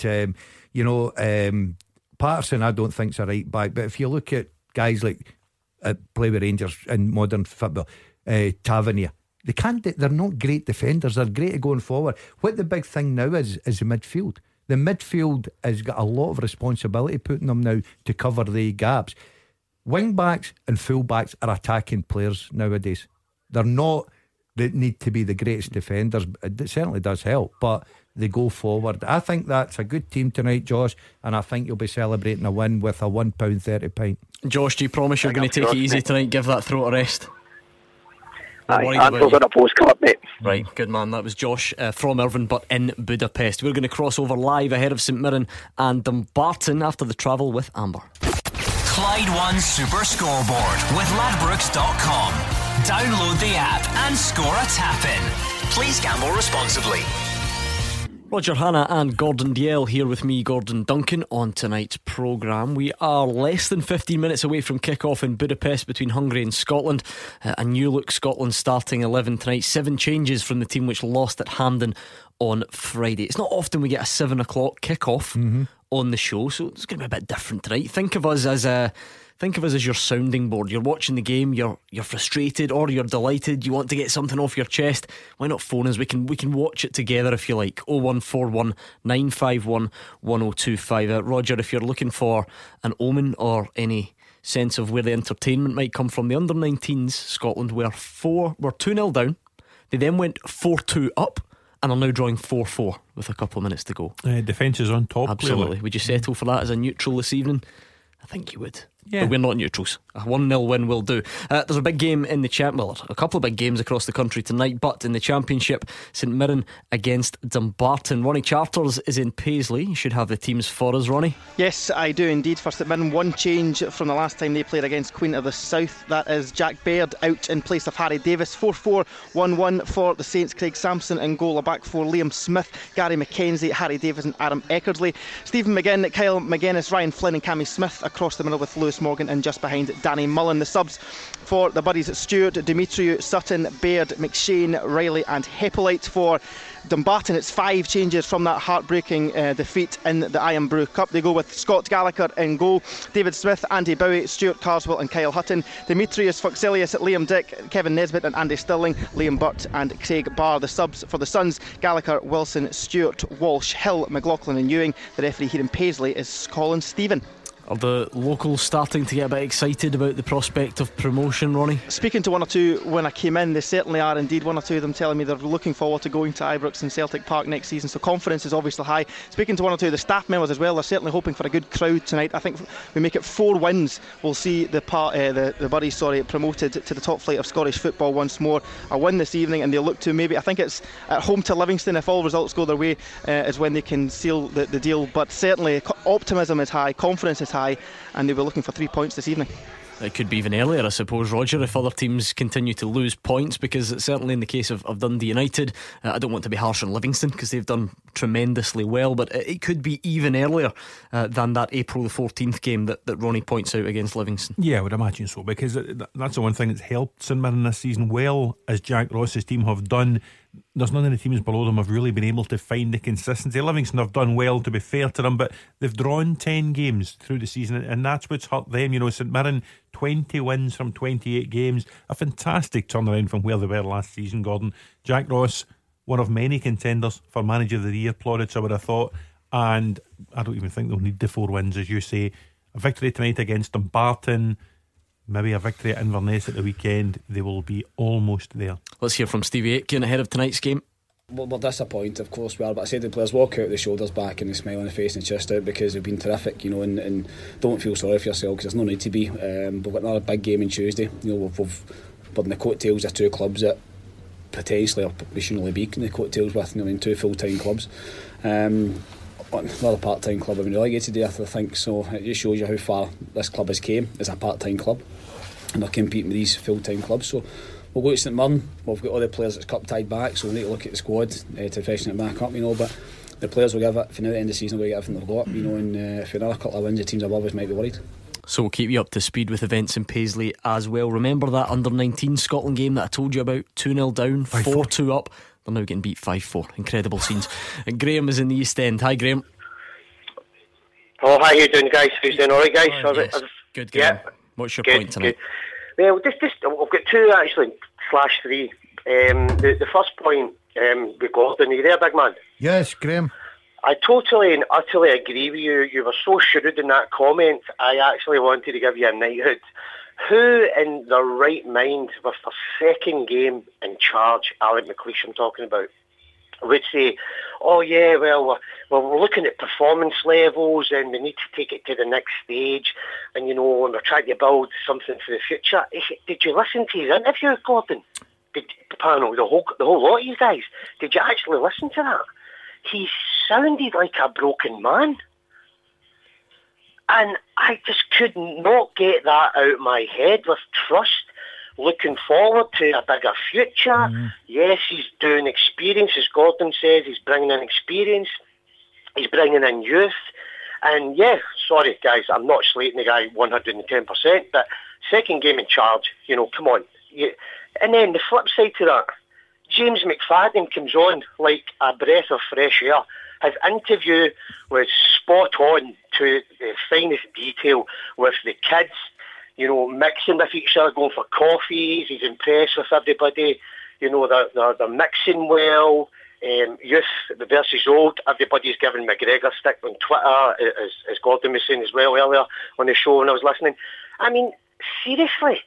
Patterson, I don't think's a right back, but if you look at guys like play with Rangers in modern football, Tavernier, they're not great defenders. They're great at going forward. What the big thing now is the midfield. The midfield has got a lot of responsibility putting them now to cover the gaps. Wing backs and full backs are attacking players nowadays. They're not that need to be the greatest defenders. It certainly does help, but they go forward. I think that's a good team tonight, Josh, and I think you'll be celebrating a win with a £1.30 pint. Josh, do you promise you're going to take it easy tonight? Give that throat a rest. I'm on a postcard, mate. Right, good man. That was Josh from Irvine, but in Budapest. We're going to cross over live ahead of St Mirren and Dumbarton after the travel with Amber. Clyde One Super Scoreboard with Ladbrokes.com. Download the app and score a tap-in. Please gamble responsibly. Roger Hanna and Gordon Dalziel here with me, Gordon Duncan, on tonight's programme. We are less than 15 minutes away from kick-off in Budapest between Hungary and Scotland. A new look Scotland starting 11 tonight. 7 changes from the team which lost at Hampden on Friday. It's not often we get a 7 o'clock kick-off on the show, so it's going to be a bit different tonight. Think of us as your sounding board. You're watching the game, you're frustrated or you're delighted, you want to get something off your chest. Why not phone us? We can watch it together if you like. 0141 951 1025. Roger, if you're looking for an omen or any sense of where the entertainment might come from, the under-19s Scotland were 2-0 down. They then went 4-2 up and are now drawing 4-4 with a couple of minutes to go. Defence is on top. Absolutely. Clearly. Would you settle for that as a neutral this evening? I think you would. Yeah. But we're not neutrals. A 1-0 win will do. There's a big game in the well, a couple of big games across the country tonight, but in the Championship, St Mirren against Dumbarton. Ronnie Charters is in Paisley. You should have the teams for us, Ronnie. Yes, I do indeed. For St Mirren, one change from the last time they played against Queen of the South. That is Jack Baird out in place of Harry Davis. 4-4-1-1 for the Saints. Craig Sampson in goal. A back four: Liam Smith, Gary McKenzie, Harry Davis and Adam Eckersley. Stephen McGinn, Kyle McGuinness, Ryan Flynn and Cammy Smith across the middle with Lewis Morgan and just behind Danny Mullen. The subs for the Buddies: Stewart, Dimitriou, Sutton, Baird, McShane, Riley and Hippolyte. For Dumbarton, it's 5 changes from that heartbreaking defeat in the Iron Brew Cup. They go with Scott Gallagher in goal, David Smith, Andy Bowie, Stuart Carswell and Kyle Hutton, Demetrius Foxilius, Liam Dick, Kevin Nesbitt and Andy Stirling, Liam Butt and Craig Barr. The subs for the Suns: Gallagher, Wilson, Stewart, Walsh, Hill, McLaughlin and Ewing. The referee here in Paisley is Colin Stephen. Are the locals starting to get a bit excited about the prospect of promotion, Ronnie? Speaking to one or two when I came in, they certainly are indeed. One or two of them telling me they're looking forward to going to Ibrox and Celtic Park next season, so confidence is obviously high. Speaking to one or two of the staff members as well, they're certainly hoping for a good crowd tonight. I think we make it 4 wins, we'll see the Buddies promoted to the top flight of Scottish football once more. A win this evening and they'll look to, maybe, I think it's at home to Livingston, if all results go their way, is when they can seal the deal. But certainly optimism is high, confidence is high, and they'll be looking for 3 points this evening. It could be even earlier, I suppose, Roger, if other teams continue to lose points, because it's certainly in the case of Dundee United. I don't want to be harsh on Livingston because they've done tremendously well, but it could be even earlier than that April the 14th game that Ronnie points out against Livingston. Yeah, I would imagine so, because that's the one thing that's helped St Mirren this season. Well, as Jack Ross's team have done, there's none of the teams below them have really been able to find the consistency. Livingston have done well, to be fair to them, but they've drawn 10 games through the season, and that's what's hurt them. You know, St Mirren, 20 wins from 28 games, a fantastic turnaround from where they were last season, Gordon. Jack Ross, one of many contenders for Manager of the Year plaudits, I would have thought, and I don't even think they'll need the 4 wins, as you say. A victory tonight against Dumbarton, maybe a victory at Inverness at the weekend, they will be almost there. Let's hear from Stevie Aitken ahead of tonight's game. We're disappointed, of course we are, but I said the players walk out with the shoulders back and the smile on the face and chest out, because they've been terrific, you know, and don't feel sorry for yourself, because there's no need to be. We've got another big game on Tuesday. You know, we're in the coattails of 2 clubs that potentially, or we shouldn't really be in the coattails with, you know, 2 full-time clubs. Another part-time club have been relegated there, I think, so it just shows you how far this club has came as a part-time club, and they're competing with these full-time clubs. So we'll go to St Mirren. We've got all the players that's cup tied back, so we need to look at the squad to freshen it back up, you know. But the players will give it, for now, at the end of the season, we'll get everything they've got, you know. And if another couple of wins, the teams above us might be worried. So we'll keep you up to speed with events in Paisley as well. Remember that under-19 Scotland game that I told you about? 2-0 down, 4-2 up. They're now getting beat 5-4. Incredible scenes. And Graham is in the East End. Hi, Graham. Oh, how you doing, guys? Who's doing all right, guys? Yes. Good, Graham. Yeah. What's your point tonight? Good. Well, I've got 2 actually, /3. The first point with Gordon. Are you there, big man? Yes, Graham. I totally and utterly agree with you. You were so shrewd in that comment. I actually wanted to give you a knighthood. Who in their right mind, with their second game in charge, Alec McLeish I'm talking about, would say, oh yeah, well we're looking at performance levels and we need to take it to the next stage, and you know, and we're trying to build something for the future. Did you listen to his interview, Gordon? The panel, the whole lot of you guys, did you actually listen to that? He sounded like a broken man, and I just could not get that out of my head. With trust, looking forward to a bigger future. Yes, he's doing experience, as Gordon says. He's bringing in experience. He's bringing in youth. And yeah, sorry guys, I'm not slating the guy 110%, but second game in charge, come on. And then the flip side to that, James McFadden comes on like a breath of fresh air. His interview was spot on to the finest detail with the kids, mixing with each other, going for coffees. He's impressed with everybody. They're mixing well. Youth versus old. Everybody's giving McGregor stick on Twitter, as Gordon was saying as well earlier on the show when I was listening. I mean, seriously,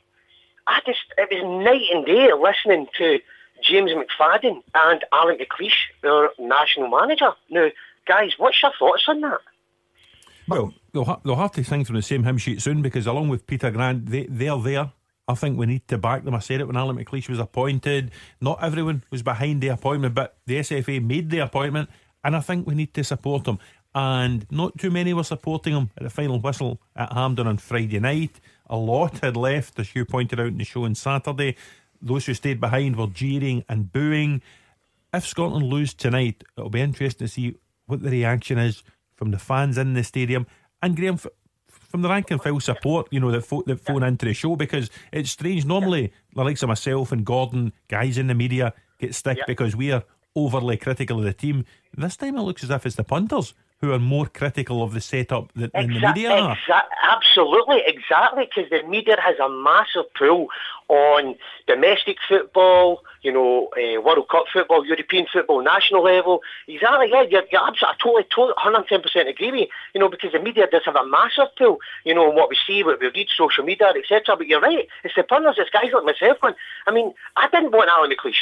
it was night and day listening to James McFadden and Alan McLeish, their national manager. Now, guys, what's your thoughts on that? Well, they'll have to sing from the same hymn sheet soon, because along with Peter Grant, they're there. I think we need to back them. I said it when Alan McLeish was appointed. Not everyone was behind the appointment, but the SFA made the appointment, and I think we need to support them. And not too many were supporting him at the final whistle at Hampden on Friday night. A lot had left, as you pointed out in the show on Saturday. Those who stayed behind were jeering and booing. If Scotland lose tonight, it'll be interesting to see what the reaction is from the fans in the stadium, and Graham, from the rank and file support, that phone into the show, because it's strange. Normally, the likes of myself and Gordon, guys in the media, get stick because we are overly critical of the team. This time it looks as if it's the punters who are more critical of the setup than the media are. Absolutely, exactly, because the media has a massive pull on domestic football, World Cup football, European football, national level. Exactly, yeah, you're absolutely, I totally 110% agree with you, because the media does have a massive pull, on what we see, what we read, social media, etc. But you're right, it's the punters, it's guys like myself going, I mean, I didn't want Alan McLeish.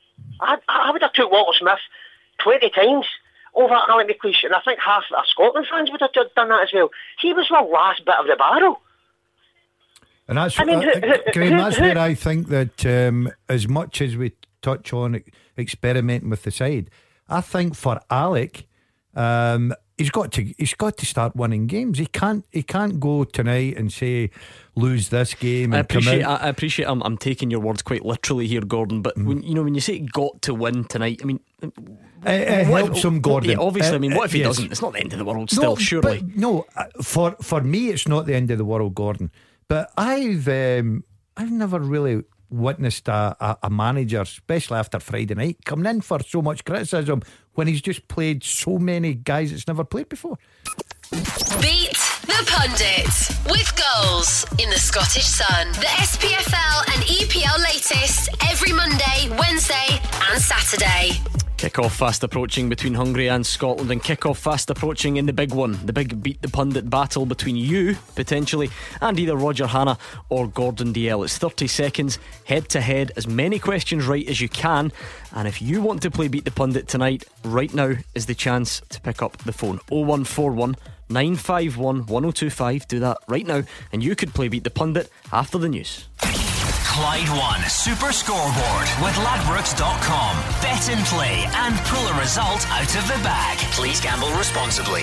I would have took Walter Smith 20 times over Alan McLeish, and I think half our Scotland fans would have done that as well. He was the last bit of the barrel. And that's, Graham, that's where I think that as much as we touch on experimenting with the side, I think for Alec, he's got to start winning games. He can't go tonight and say lose this game. And I appreciate. I'm taking your words quite literally here, Gordon. But when you say got to win tonight, I mean, it helps him, Gordon. Yeah, obviously, I mean, what if he doesn't? It's not the end of the world. Still, surely. For me, it's not the end of the world, Gordon. But I've never really witnessed a manager, especially after Friday night, coming in for so much criticism when he's just played so many guys that's never played before. Beat the Pundit with goals in the Scottish Sun. The SPFL and EPL latest every Monday, Wednesday and Saturday. Kick-off fast approaching between Hungary and Scotland, and kick-off fast approaching in the big one, the big Beat the Pundit battle between you, potentially, and either Roger Hanna or Gordon Dalziel. It's 30 seconds, head to head, as many questions right as you can. And if you want to play Beat the Pundit tonight, right now is the chance to pick up the phone. 0141 951 1025. Do that right now, and you could play Beat the Pundit after the news. Clyde One Super Scoreboard with Ladbrokes.com. Bet and play and pull a result out of the bag. Please gamble responsibly.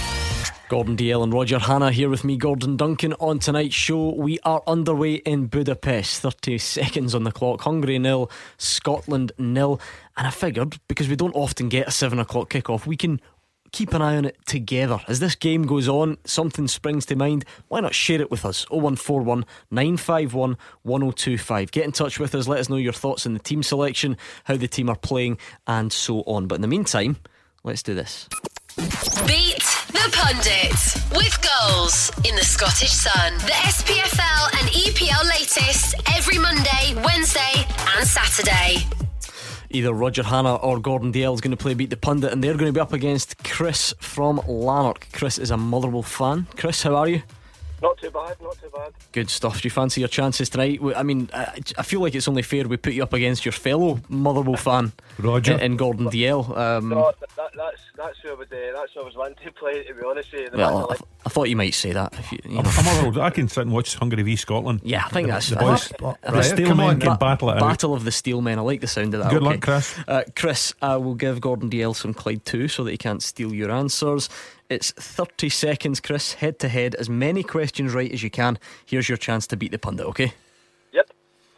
Gordon Dalziel and Roger Hanna here with me, Gordon Duncan. On tonight's show, we are underway in Budapest. 30 seconds on the clock. Hungary 0, Scotland 0. And I figured, because we don't often get a 7 o'clock kickoff, we can keep an eye on it together. As this game goes on, something springs to mind, why not share it with us? 0141 951 1025. Get in touch with us, let us know your thoughts on the team selection, how the team are playing, and so on. But in the meantime, let's do this. Beat the Pundit with goals in the Scottish Sun. The SPFL and EPL latest every Monday, Wednesday and Saturday. Either Roger Hanna or Gordon Dalziel is going to play Beat the Pundit, and they're going to be up against Chris from Lanark. Chris is a Motherwell fan. Chris, how are you? Not too bad, not too bad. Good stuff. Do you fancy your chances tonight? I mean, I feel like it's only fair we put you up against your fellow Motherwell fan, Roger, and Gordon Dalziel. No, that's who I was wanting to play, to be honest with you. Well, I thought you might say that. If you know. I can sit and watch Hungary v Scotland. Yeah, I think that's the boys. The Steelmen can battle it out. Battle of the Steelmen. I like the sound of that. Good luck, Chris. Chris, I will give Gordon Dalziel some Clyde 2 so that he can't steal your answers. It's 30 seconds, Chris, head to head, as many questions right as you can. Here's your chance to beat the pundit, okay? Yep.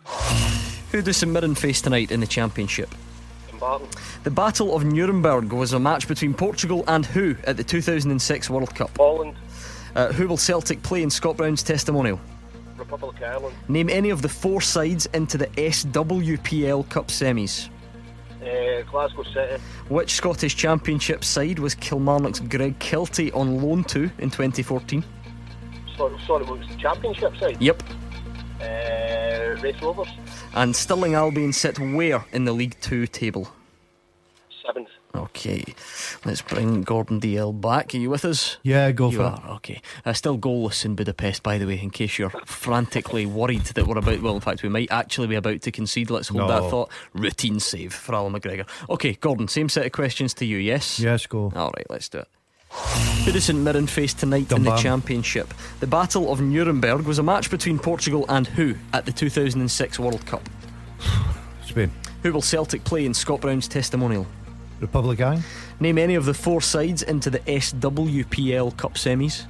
Who does St Mirren face tonight in the Championship? Barton. The Battle of Nuremberg was a match between Portugal and who at the 2006 World Cup? Holland. Who will Celtic play in Scott Brown's testimonial? Republic of Ireland. Name any of the 4 sides into the SWPL Cup semis. Glasgow City. Which Scottish Championship side was Kilmarnock's Greg Kelty on loan to in 2014? Sorry, what was the Championship side? Yep. Race Rovers. And Stirling Albion sit where in the League 2 table? 7th. Okay, let's bring Gordon DL back. Are you with us? Yeah, go you for are. Okay. Still goalless in Budapest, by the way, in case you're frantically worried that we're about, well, in fact, we might actually be about to concede. Let's hold that thought. Routine save for Alan McGregor. Okay, Gordon, same set of questions to you, yes? Yes, go. Alright, let's do it. Who does St Mirren face tonight in the Dumbarton. Championship? The Battle of Nuremberg was a match between Portugal and who at the 2006 World Cup? Spain. Who will Celtic play in Scott Brown's testimonial? Republic Ireland. Name any of the 4 sides into the SWPL Cup semis.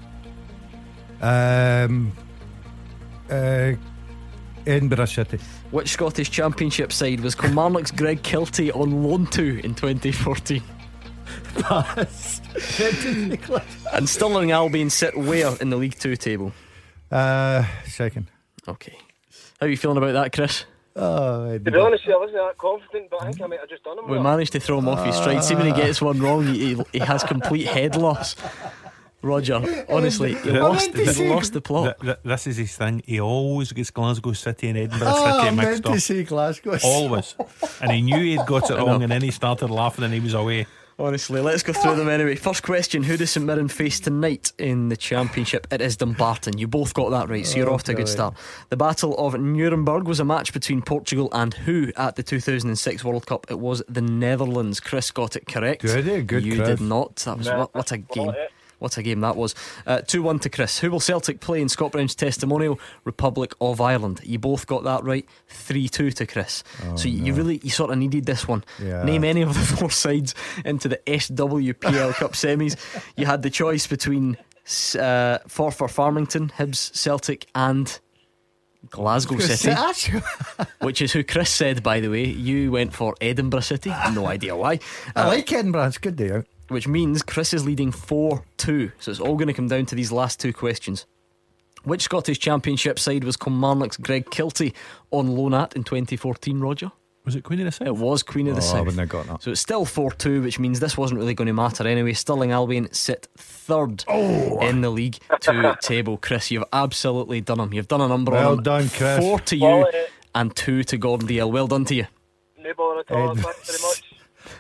Edinburgh City. Which Scottish Championship side was Kilmarnock's Greg Kelty on loan to in 2014? Pass. And Stirling Albion sit where in the League 2 table? Second. Okay. How are you feeling about that, Chris? To be honest, I wasn't that confident, but I think I might have just done him. We managed to throw him off his stride. See, when he gets one wrong, he has complete head loss. Roger, honestly, he lost the plot. This is his thing. He always gets Glasgow City and Edinburgh City mixed up. To say Glasgow. Always. And he knew he'd got it wrong, and then he started laughing and he was away. Honestly, let's go through them anyway. First question: who does St Mirren face tonight in the Championship? It is Dumbarton. You both got that right, so you're off to a good start. The Battle of Nuremberg was a match between Portugal and who at the 2006 World Cup? It was the Netherlands. Chris got it correct. Good, you Chris. did not. That was what a game. What a game that was. 2-1 to Chris. Who will Celtic play in Scott Brown's testimonial? Republic of Ireland. You both got that right. 3-2 to Chris. So you sort of needed this one. Yeah. Name any of the 4 sides into the SWPL Cup semis. You had the choice between Forfar Farmington, Hibs, Celtic and Glasgow City, which is who Chris said, by the way. You went for Edinburgh City. No idea why. I like Edinburgh. It's a good day out. Which means Chris is leading 4-2. So it's all going to come down to these last 2 questions. Which Scottish Championship side was Kilmarnock's Greg Kelty on loan at in 2014, Roger? Was it Queen of the South? It was Queen of the South. I wouldn't have got that. So it's still 4-2, which means this wasn't really going to matter anyway. Stirling Albion sit third in the League 2 table. Chris, you've absolutely done them. You've done a number on them. Well done, Chris. 4 to you and 2 to Gordon DL. Well done to you. No bother at all. Thanks very much.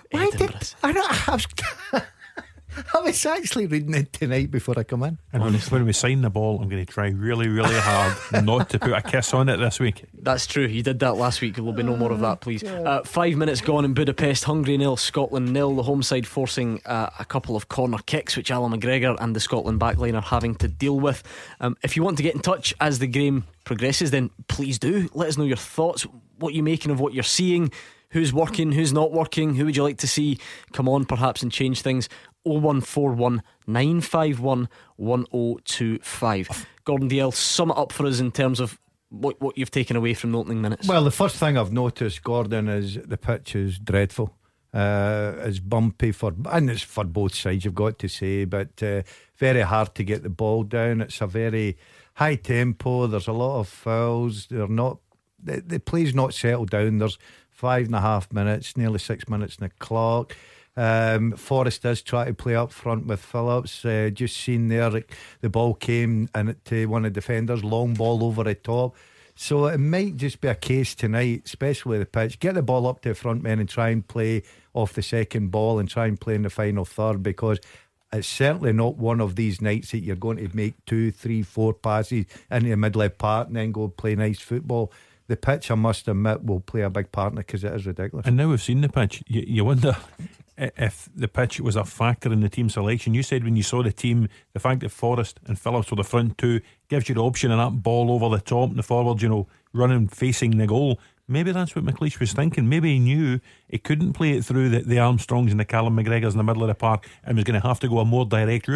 I was actually reading it tonight before I come in. And when we sign the ball, I'm going to try really, really hard not to put a kiss on it this week. That's true. You did that last week. There'll be no more of that, please. 5 minutes gone in Budapest. Hungary 0, Scotland 0. The home side forcing a couple of corner kicks, which Alan McGregor and the Scotland backline are having to deal with. If you want to get in touch as the game progresses, then please do. Let us know your thoughts, what you're making of what you're seeing, who's working, who's not working, who would you like to see come on perhaps and change things. 0141 951 1025. Gordon DL, sum it up for us in terms of what you've taken away from the opening minutes. Well, the first thing I've noticed, Gordon, is the pitch is dreadful. It's bumpy and it's for both sides, you've got to say, but very hard to get the ball down. It's a very high tempo. There's a lot of fouls. The play's not settled down. There's 5.5 minutes, nearly 6 minutes in the clock. Forrest is trying to play up front with Phillips. Just seen there, the ball came and to one of the defenders, long ball over the top. So it might just be a case tonight, especially the pitch. Get the ball up to the front men and try and play off the second ball and try and play in the final third, because it's certainly not one of these nights that you're going to make 2, 3, 4 passes into the middle of the park and then go play nice football. The pitch, I must admit, will play a big part in it because it is ridiculous. And now we've seen the pitch, you wonder if the pitch was a factor in the team selection. You said when you saw the team, the fact that Forrest and Phillips were the front two gives you the option of that ball over the top and the forward, running, facing the goal. Maybe that's what McLeish was thinking. Maybe he knew he couldn't play it through the Armstrongs and the Callum McGregors in the middle of the park and was going to have to go a more direct route.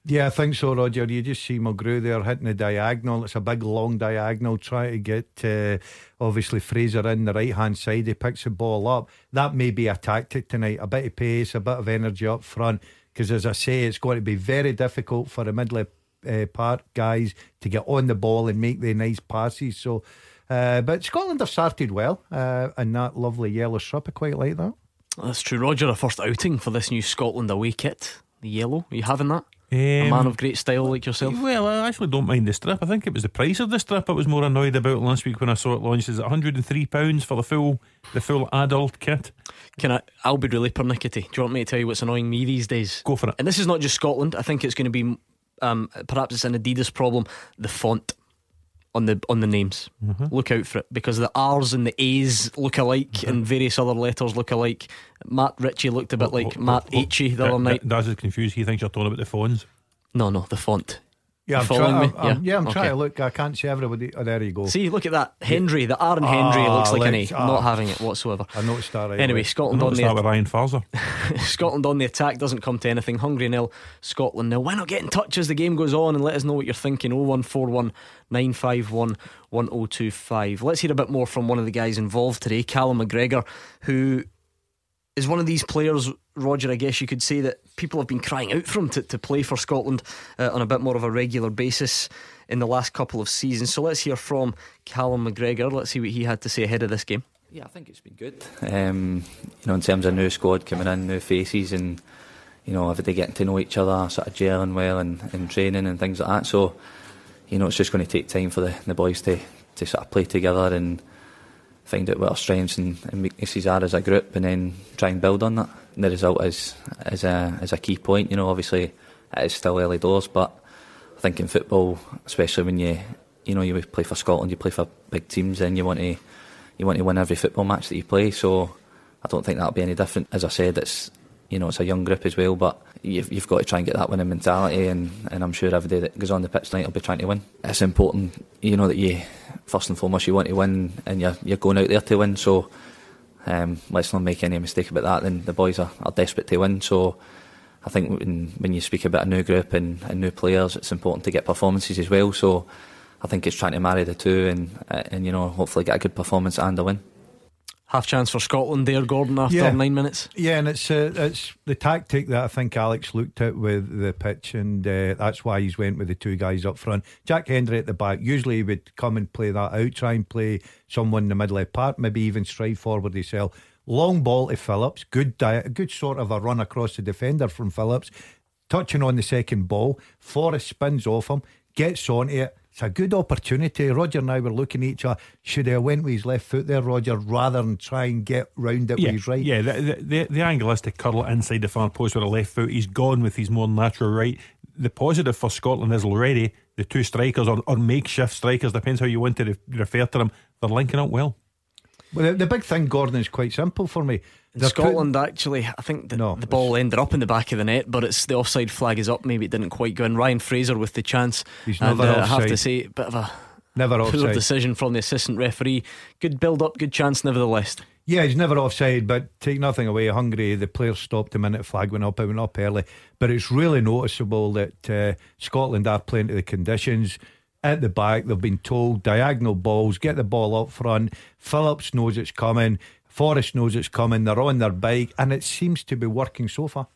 Yeah, I think so, Roger. You just see Mulgrew there hitting the diagonal. It's a big long diagonal, trying to get obviously Fraser in the right hand side. He picks the ball up. That may be a tactic tonight, a bit of pace, a bit of energy up front, because as I say, it's going to be very difficult for the Midley Park guys to get on the ball and make the nice passes. So but Scotland have started well in that lovely yellow strip. I quite like that. That's true, Roger. A first outing for this new Scotland away kit, the yellow. Are you having that? A man of great style like yourself. Well, I actually don't mind the strip. I think it was the price of the strip I was more annoyed about last week when I saw it launched. Is it £103 for the full adult kit? I'll be really pernickety. Do you want me to tell you what's annoying me these days? Go for it. And this is not just Scotland. I think it's going to be perhaps it's an Adidas problem. The font on the names. Look out for it, because the R's and the A's look alike and various other letters look alike. Matt Ritchie looked a bit like Matt H the other night. Daz is confused. He thinks you're talking about the phones. No, the font. Yeah, I'm following me. trying to look. I can't see everybody. Oh, there you go. See, look at that. Henry, the R in Henry looks like an A. Not having it whatsoever. I noticed that right anyway, away. Scotland I on noticed that with Ryan Farzer. Scotland on the attack doesn't come to anything. Hungary 0, Scotland 0. Why not get in touch as the game goes on and let us know what you're thinking? 0141 951 1025. Let's hear a bit more from one of the guys involved today, Callum McGregor, who is one of these players, Roger, I guess you could say, that people have been crying out for him to play for Scotland on a bit more of a regular basis in the last couple of seasons. So let's hear from Callum McGregor. Let's see what he had to say ahead of this game. Yeah, I think it's been good. In terms of new squad coming in, new faces, and everybody getting to know each other, sort of gelling well and training and things like that. So it's just going to take time for the boys to sort of play together and find out what our strengths and weaknesses are as a group, and then try and build on that. And the result is a key point. Obviously it is still early doors, but I think in football, especially when you play for Scotland, you play for big teams, and you want to win every football match that you play. So I don't think that'll be any different. As I said, it's a young group as well, but you've got to try and get that winning mentality, and I'm sure everybody that goes on the pitch tonight will be trying to win. It's important, that you first and foremost you want to win, and you're going out there to win. So let's not make any mistake about that. Then the boys are desperate to win. So I think when you speak about a new group and new players, it's important to get performances as well. So I think it's trying to marry the two and hopefully get a good performance and a win. Half chance for Scotland there, Gordon, after 9 minutes. Yeah, and it's the tactic that I think Alex looked at with the pitch, and that's why he's went with the two guys up front. Jack Hendry at the back. Usually he would come and play that out, try and play someone in the middle of the park, maybe even stride forward himself. Long ball to Phillips, good sort of a run across the defender from Phillips, touching on the second ball. Forrest spins off him, gets onto it. It's a good opportunity. Roger and I were looking at each other. Should he have went with his left foot there, Roger, rather than try and get round it with his right? Yeah, the angle is to curl it inside the far post with a left foot. He's gone with his more natural right. The positive for Scotland is already the two strikers or makeshift strikers, depends how you want to refer to them, they're linking up well. Well, the big thing, Gordon, is quite simple for me. Scotland actually, I think the ball ended up in the back of the net, but it's the offside flag is up. Maybe it didn't quite go in. Ryan Fraser with the chance. He's never offside. I have to say, bit of a poor decision from the assistant referee. Good build up, good chance nevertheless. Yeah, he's never offside, but take nothing away. Hungary, the players stopped the minute flag went up. It went up early, but it's really noticeable that Scotland are playing to the conditions. At the back, they've been told diagonal balls, get the ball up front. Phillips knows it's coming, Forrest knows it's coming, they're on their bike, and it seems to be working so far.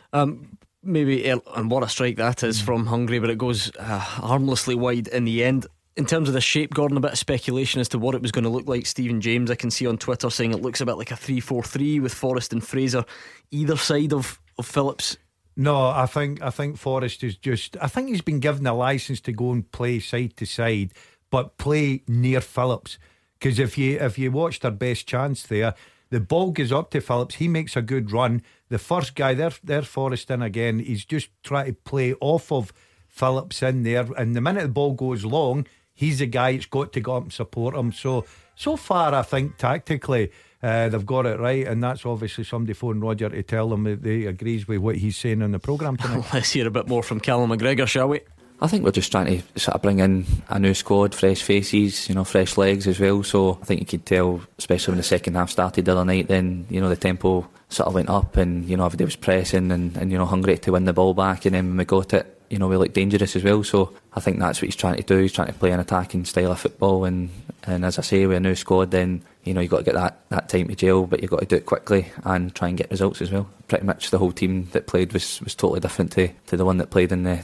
Maybe, and what a strike that is from Hungary, but it goes harmlessly wide in the end. In terms of the shape, Gordon, a bit of speculation as to what it was going to look like. Stephen James, I can see on Twitter, saying it looks a bit like a 3-4-3 with Forrest and Fraser either side of Phillips. No, I think Forrest is just, I think he's been given a licence to go and play side to side, but play near Phillips. Because if you watch their best chance there, the ball goes up to Phillips, he makes a good run. The first guy, there's Forrest in again, he's just trying to play off of Phillips in there, and the minute the ball goes long, he's the guy that's got to go up and support him. So far, I think tactically they've got it right, and that's obviously somebody phoned Roger to tell them that he agrees with what he's saying on the programme tonight. Let's hear a bit more from Callum McGregor, shall we? I think we're just trying to sort of bring in a new squad, fresh faces, fresh legs as well. So I think you could tell, especially when the second half started the other night, then the tempo sort of went up, and everybody was pressing and hungry to win the ball back. And then when we got it, we look dangerous as well. So I think that's what he's trying to do. He's trying to play an attacking style of football, and as I say, with a new squad, then you've got to get that time to gel, but you've got to do it quickly and try and get results as well. Pretty much the whole team that played was totally different to the one that played in the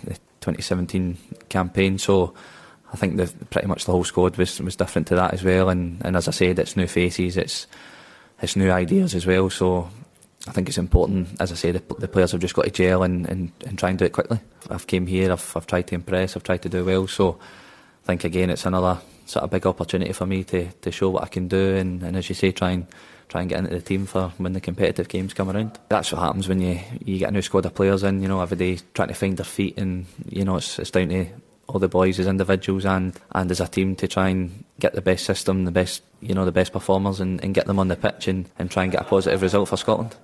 2017 campaign. So I think pretty much the whole squad was different to that as well. And as I said, it's new faces, it's new ideas as well. So I think it's important, as I say, the players have just got to gel and try and do it quickly. I've came here, I've tried to impress, I've tried to do well. So I think again it's another sort of big opportunity for me to show what I can do, and as you say, try and get into the team for when the competitive games come around. That's what happens when you get a new squad of players in, every day trying to find their feet, and it's down to all the boys as individuals and as a team to try and get the best system, the best performers, and get them on the pitch and try and get a positive result for Scotland.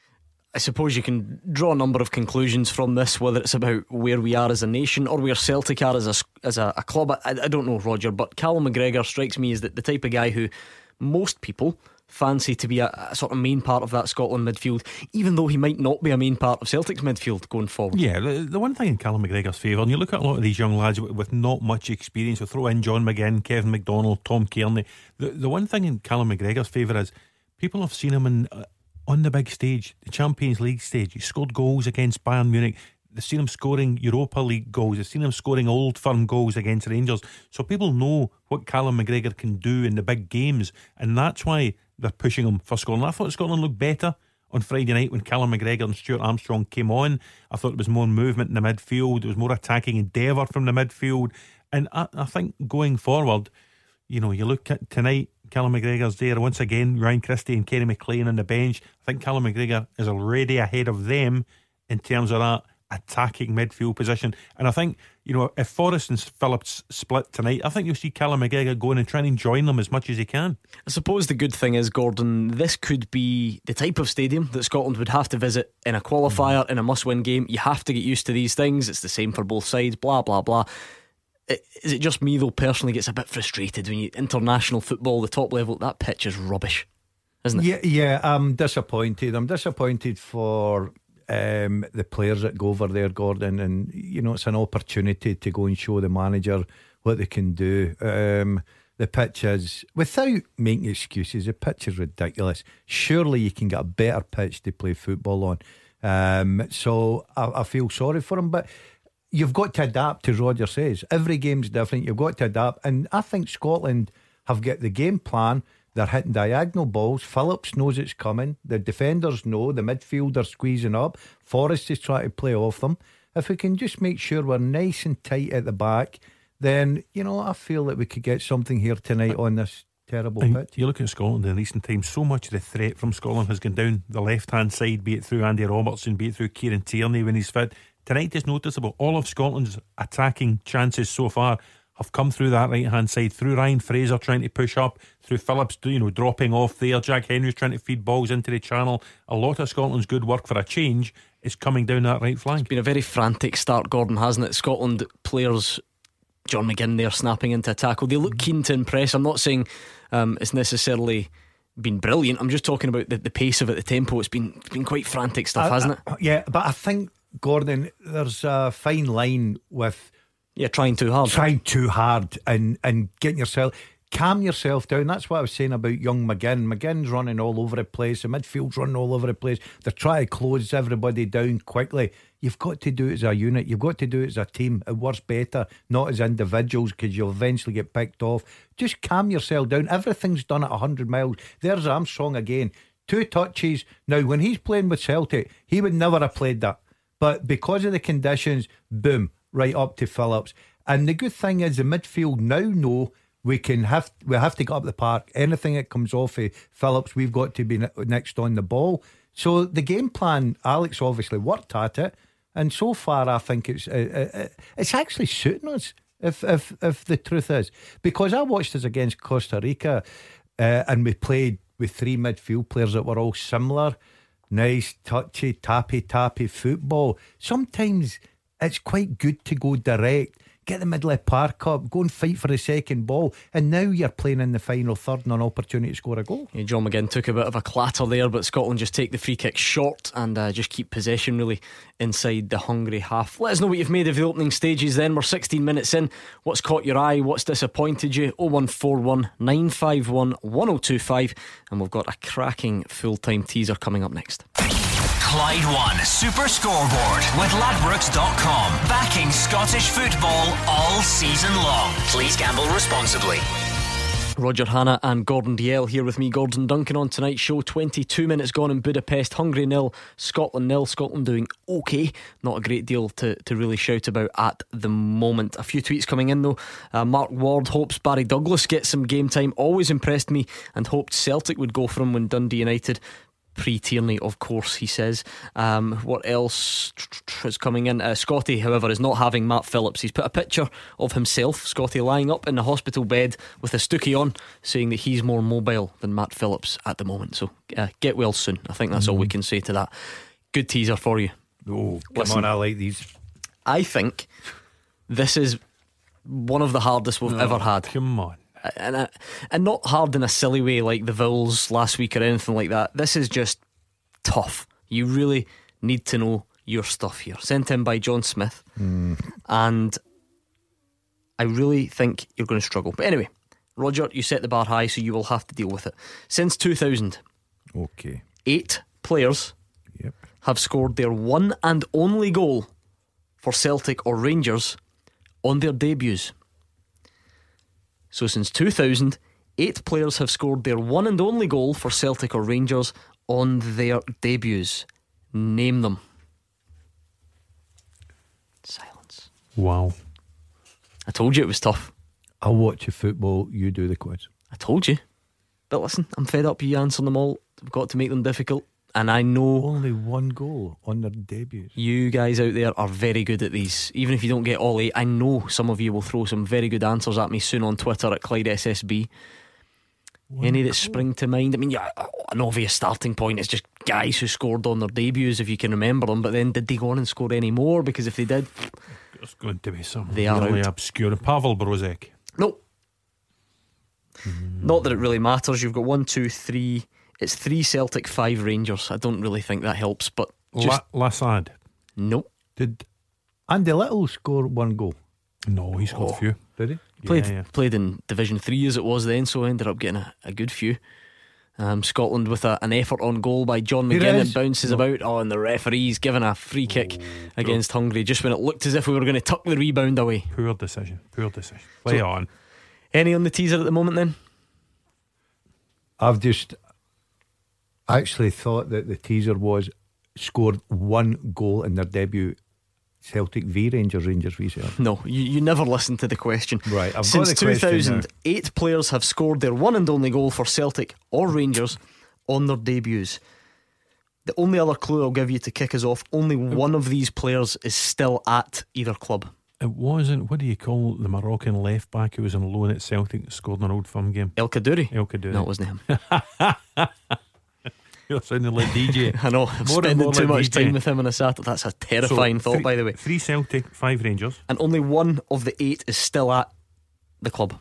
I suppose you can draw a number of conclusions from this, whether it's about where we are as a nation or where Celtic are as a club. I don't know, Roger, but Callum McGregor strikes me as the type of guy who most people fancy to be a sort of main part of that Scotland midfield, even though he might not be a main part of Celtic's midfield going forward. Yeah, the one thing in Callum McGregor's favour, and you look at a lot of these young lads with not much experience, we throw in John McGinn, Kevin McDonald, Tom Kearney, the one thing in Callum McGregor's favour is people have seen him on the big stage, the Champions League stage. He scored goals against Bayern Munich. They've seen him scoring Europa League goals. They've seen him scoring Old Firm goals against Rangers. So people know what Callum McGregor can do in the big games, and that's why they're pushing him for Scotland. I thought Scotland looked better on Friday night when Callum McGregor and Stuart Armstrong came on. I thought there was more movement in the midfield. There was more attacking endeavour from the midfield. And I think going forward, you look at tonight, Callum McGregor's there once again, Ryan Christie and Kenny McLean on the bench. I think Callum McGregor is already ahead of them in terms of that attacking midfield position. And I think, if Forrest and Phillips split tonight, I think you'll see Callum McGregor going and trying to join them as much as he can. I suppose the good thing is, Gordon, this could be the type of stadium that Scotland would have to visit in a qualifier, in a must-win game. You have to get used to these things. It's the same for both sides, blah blah blah. Is it just me though, personally, gets a bit frustrated when international football, the top level, that pitch is rubbish, isn't it? Yeah, I'm disappointed. I'm disappointed for the players that go over there, Gordon, and it's an opportunity to go and show the manager what they can do. The pitch is, without making excuses, the pitch is ridiculous. Surely you can get a better pitch to play football on. So I feel sorry for him, but you've got to adapt, as Roger says. Every game's different. You've got to adapt, and I think Scotland have got the game plan. They're hitting diagonal balls. Phillips knows it's coming. The defenders know. The midfielders squeezing up. Forrest is trying to play off them. If we can just make sure we're nice and tight at the back, then I feel that we could get something here tonight on this terrible pitch. You look at Scotland in recent times, so much of the threat from Scotland has gone down the left hand side, be it through Andy Robertson, be it through Kieran Tierney when he's fit. Tonight is noticeable. All of Scotland's attacking chances so far have come through that right hand side, through Ryan Fraser trying to push up, through Phillips dropping off there, Jack Henry's trying to feed balls into the channel. A lot of Scotland's good work for a change is coming down that right flank. It's been a very frantic start, Gordon, hasn't it? Scotland players, John McGinn there snapping into a tackle, they look keen to impress. I'm not saying it's necessarily been brilliant. I'm just talking about the pace of it, the tempo. It's been quite frantic stuff, hasn't it? Yeah, but I think, Gordon, there's a fine line with trying too hard and getting yourself, calm yourself down. That's what I was saying about young McGinn. McGinn's running all over the place, the midfield's running all over the place. They're trying to close everybody down quickly. You've got to do it as a unit. You've got to do it as a team. It works better, not as individuals, because you'll eventually get picked off. Just calm yourself down. Everything's done at 100 miles. There's Armstrong again, 2 touches. Now when he's playing with Celtic, he would never have played that, but because of the conditions, boom, right up to Phillips. And the good thing is the midfield now know we have to get up the park. Anything that comes off of Phillips, we've got to be next on the ball. So the game plan, Alex obviously worked at it, and so far I think it's actually suiting us, if the truth is, because I watched us against Costa Rica and we played with 3 midfield players that were all similar. Nice, touchy, tappy football. Sometimes it's quite good to go direct. Get the Midley Park up, go and fight for the second ball, and now you're playing in the final third and an opportunity to score a goal. Yeah, John McGinn took a bit of a clatter there, but Scotland just take the free kick short and just keep possession really inside the hungry half. Let us know what you've made of the opening stages then. We're 16 minutes in. What's caught your eye? What's disappointed you? 0141 951 1025, and we've got a cracking full-time teaser coming up next. Clyde One Super Scoreboard with Ladbrokes.com. Backing Scottish football all season long. Please gamble responsibly. Roger Hannah and Gordon Dalziel here with me, Gordon Duncan, on tonight's show. 22 minutes gone in Budapest. Hungary 0, Scotland 0. Scotland doing okay. Not a great deal to really shout about at the moment. A few tweets coming in though. Mark Ward hopes Barry Douglas gets some game time. Always impressed me, and hoped Celtic would go for him when Dundee United. Pre-Tierney, of course, he says. What else is coming in? Scotty, however, is not having Matt Phillips. He's put a picture of himself, Scotty, lying up in the hospital bed with a stookie on, saying that he's more mobile than Matt Phillips at the moment. So get well soon. I think that's all we can say to that. Good teaser for you. Oh, come on, I like these. I think this is one of the hardest we've ever had. Come on. And not hard in a silly way like the Vils last week or anything like that. This is just tough. You really need to know your stuff here. Sent in by John Smith, and I really think you're going to struggle. But anyway, Roger, you set the bar high, so you will have to deal with it. Since 2000, 8 players have scored their one and only goal for Celtic or Rangers on their debuts. So since 2000, 8 players have scored their one and only goal for Celtic or Rangers on their debuts. Name them. Silence. Wow. I told you it was tough. I'll watch your football, you do the quiz. I told you. But listen, I'm fed up you answering them all. We've got to make them difficult. And I know only one goal on their debuts. You guys out there are very good at these. Even if you don't get all 8, I know some of you will throw some very good answers at me soon on Twitter at Clyde SSB. Any that spring to mind? I mean, yeah, an obvious starting point is just guys who scored on their debuts, if you can remember them. But then did they go on and score any more? Because if they did, there's going to be some they really are obscure. Pavel Brozek. No. Not that it really matters. You've got 1, 2, 3. It's 3 Celtic, 5 Rangers. I don't really think that helps, but just Lassad. No. Did Andy Little score one goal? No, he scored a few. Did he? Played in Division 3 as it was then, so ended up getting a good few. Scotland with an effort on goal by John McGinn. It bounces about. And the referee's given a free kick against Hungary just when it looked as if we were going to tuck the rebound away. Poor decision. Play on. Any on the teaser at the moment then? I've just actually thought that the teaser was scored one goal in their debut. Celtic v Rangers, Rangers v Celtic. No, you never listen to the question. Right, I've Since got the question 2000, 8 players have scored their one and only goal for Celtic or Rangers on their debuts. The only other clue I'll give you to kick us off, only one of these players is still at either club. It wasn't, what do you call the Moroccan left back who was on loan at Celtic, scored in an Old Firm game? El Kaddouri. No, it wasn't him. You're sounding like DJ. I know, I'm spending too much time with him on a Saturday. That's a terrifying thought, by the way. 3 Celtic, 5 Rangers. And only one of the 8 is still at the club.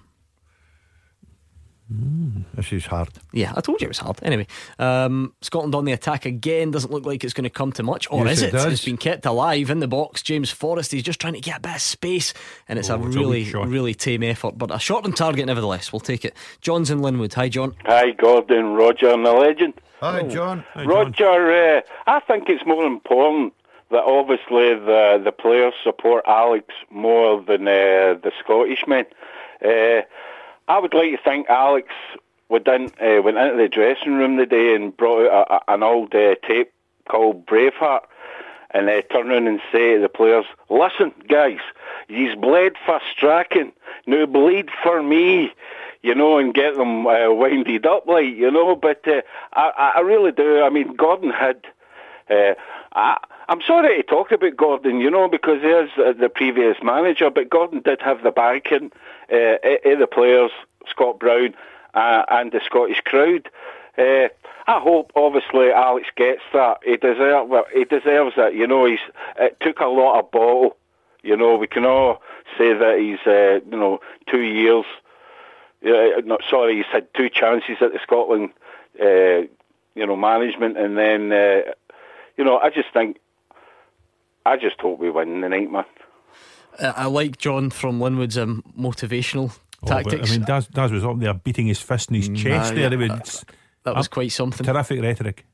This is hard. Yeah, I told you it was hard. Anyway, Scotland on the attack again. Doesn't look like it's going to come to much. Or Yes, is it it? does. It's been kept alive in the box. James Forrest, he's just trying to get a bit of space, and it's a really tame effort, but a shot on target nevertheless. We'll take it. John's in Linwood. Hi, John. Hi, Gordon, Roger and the legend. Hi, John. Roger, I think it's more important that obviously the players support Alex more than the Scottish men. I would like to think Alex went into the dressing room today and brought out an old tape called Braveheart, and turned around and say to the players, "Listen, guys, you've bled for Strachan, now bleed for me." And get them winded up, But I really do. I mean, Gordon had. I'm sorry to talk about Gordon, because he is the previous manager, but Gordon did have the backing of the players, Scott Brown, and the Scottish crowd. I hope, obviously, Alex gets that. He deserves it. It took a lot of bottle. We can all say that he's 2 years. He's had 2 chances at the Scotland management, and then I just hope we win the night, man. I like John from Linwood's motivational tactics. I mean, Daz was up there beating his fist in his chest there. That was quite something. Terrific rhetoric.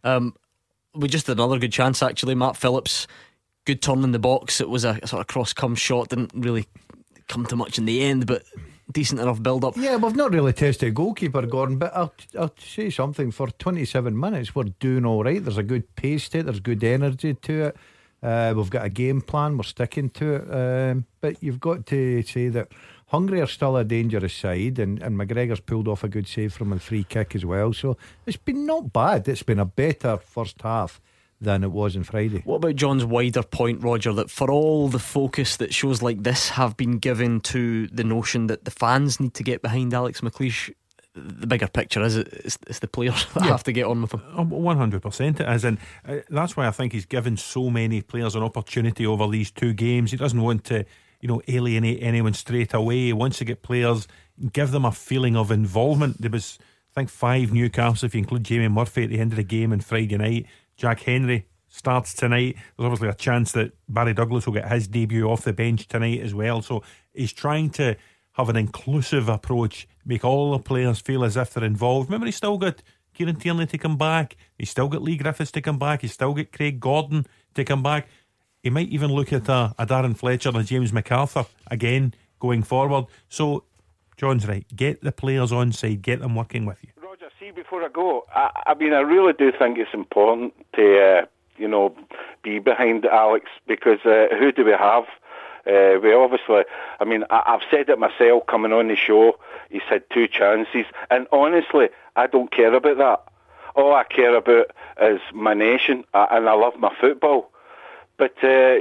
We just had another good chance, actually. Matt Phillips, good turn in the box. It was a sort of cross-come shot. Didn't really come to much in the end, but decent enough build-up. Yeah, we've not really tested goalkeeper, Gordon, but I'll say something. For 27 minutes we're doing all right. There's a good pace to it, there's good energy to it. We've got a game plan, we're sticking to it, but you've got to say that Hungary are still a dangerous side, and McGregor's pulled off a good save from a free kick as well. So it's been not bad. It's been a better first half than it was on Friday. What about John's wider point, Roger, that for all the focus that shows like this have been given to the notion that the fans need to get behind Alex McLeish, the bigger picture is it's the players that have to get on with him. 100% it is, and that's why I think he's given so many players an opportunity over these 2 games. He doesn't want to alienate anyone straight away. He wants to get players, give them a feeling of involvement. There was, I think, 5 new caps if you include Jamie Murphy at the end of the game on Friday night. Jack Henry starts tonight. There's obviously a chance that Barry Douglas will get his debut off the bench tonight as well. So he's trying to have an inclusive approach, make all the players feel as if they're involved. Remember, he's still got Kieran Tierney to come back, he's still got Lee Griffiths to come back, he's still got Craig Gordon to come back. He might even look at a Darren Fletcher and a James MacArthur again going forward. So John's right, get the players on side, get them working with you. Roger, see, before I go, I mean, I really do think it's important to be behind Alex, because who do we have? We obviously, I mean, I've said it myself coming on the show, he's had 2 chances, and honestly, I don't care about that. All I care about is my nation, and I love my football. But,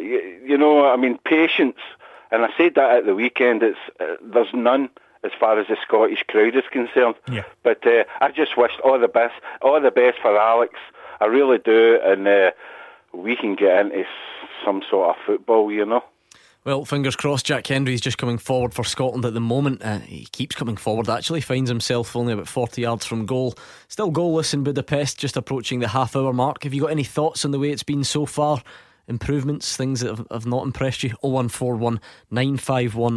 I mean, patience, and I said that at the weekend, there's none as far as the Scottish crowd is concerned. Yeah. But I just wish all the best for Alex. I really do, and we can get into some sort of football, Well, fingers crossed. Jack Henry's just coming forward for Scotland at the moment. He keeps coming forward, actually. Finds himself only about 40 yards from goal. Still goalless in Budapest, just approaching the half-hour mark. Have you got any thoughts on the way it's been so far? Improvements, things that have not impressed you? 0141 951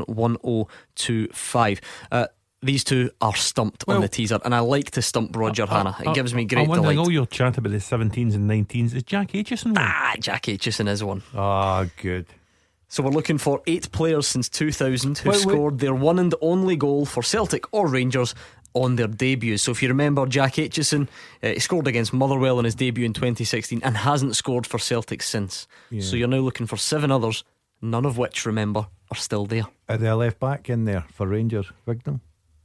1025. These two are stumped on the teaser, and I like to stump Roger Hannah. It gives me great delight. All your chat about the 17s and 19s. Is Jack Aitchison one? Jack Aitchison is one. Good. So we're looking for 8 players since 2000 who scored their one and only goal for Celtic or Rangers on their debuts. So if you remember, Jack Aitchison, he scored against Motherwell in his debut in 2016 and hasn't scored for Celtic since. So you're now looking for 7 others, none of which, remember, are still there. Are they a left back in there for Rangers? Vignal?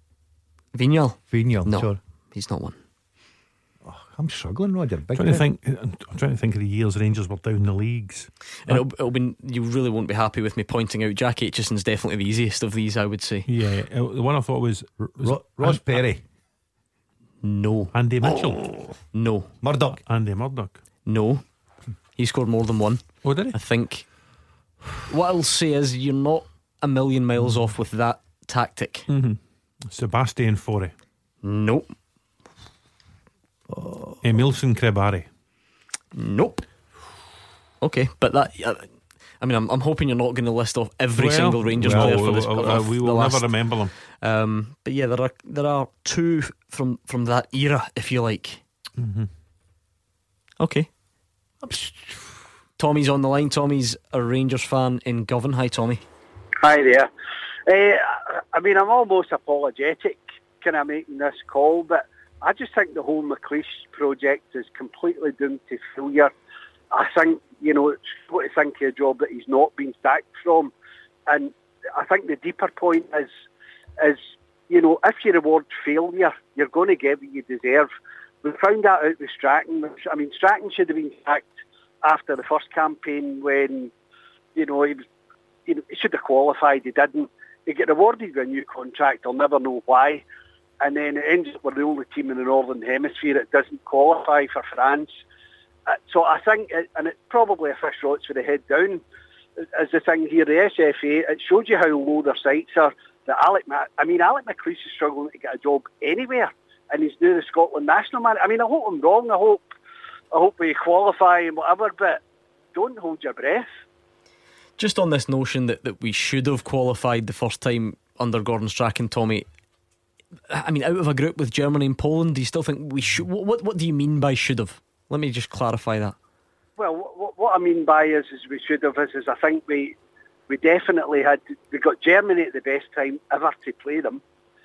No, sorry. He's not one. I'm struggling, Roger. I'm trying to think of the years Rangers were down the leagues. And it'll be, you really won't be happy with me pointing out Jack Aitchison's definitely the easiest of these, I would say. Yeah, the one I thought was Ross Perry. No. Andy Mitchell. No. Murdoch. Andy Murdoch. No. He scored more than one. Oh, did he? I think. What I'll say is you're not a million miles off with that tactic. Sebastian Faure. Nope. Emilson Krebari. Nope. Okay, but that, I mean, I'm hoping you're not going to list off every single Rangers player for this. We will never remember them. But yeah, there are 2 from that era, if you like. Okay. Tommy's on the line. Tommy's a Rangers fan in Govan. Hi, Tommy. Hi there. I mean, I'm almost apologetic kind of making this call, but I just think the whole McLeish project is completely doomed to failure. I think, it's what to think of a job that he's not been sacked from. And I think the deeper point is if you reward failure, you're going to get what you deserve. We found that out with Strachan. I mean, Strachan should have been sacked after the first campaign when, he should have qualified. He didn't. He got rewarded with a new contract. I'll never know why. And then it ends up with the only team in the Northern Hemisphere that doesn't qualify for France. So I think, and it's probably a fish rots with the head down, is the thing here. The SFA, it showed you how low their sights are. That Alec McLeish is struggling to get a job anywhere, and he's now the Scotland national man. I mean, I hope I'm wrong. I hope we qualify and whatever, but don't hold your breath. Just on this notion that we should have qualified the first time under Gordon Strachan, Tommy, I mean, out of a group with Germany and Poland, do you still think we should? What do you mean by should have? Let me just clarify that. Well, what I mean by is we should have is I think we definitely we got Germany at the best time ever to play them.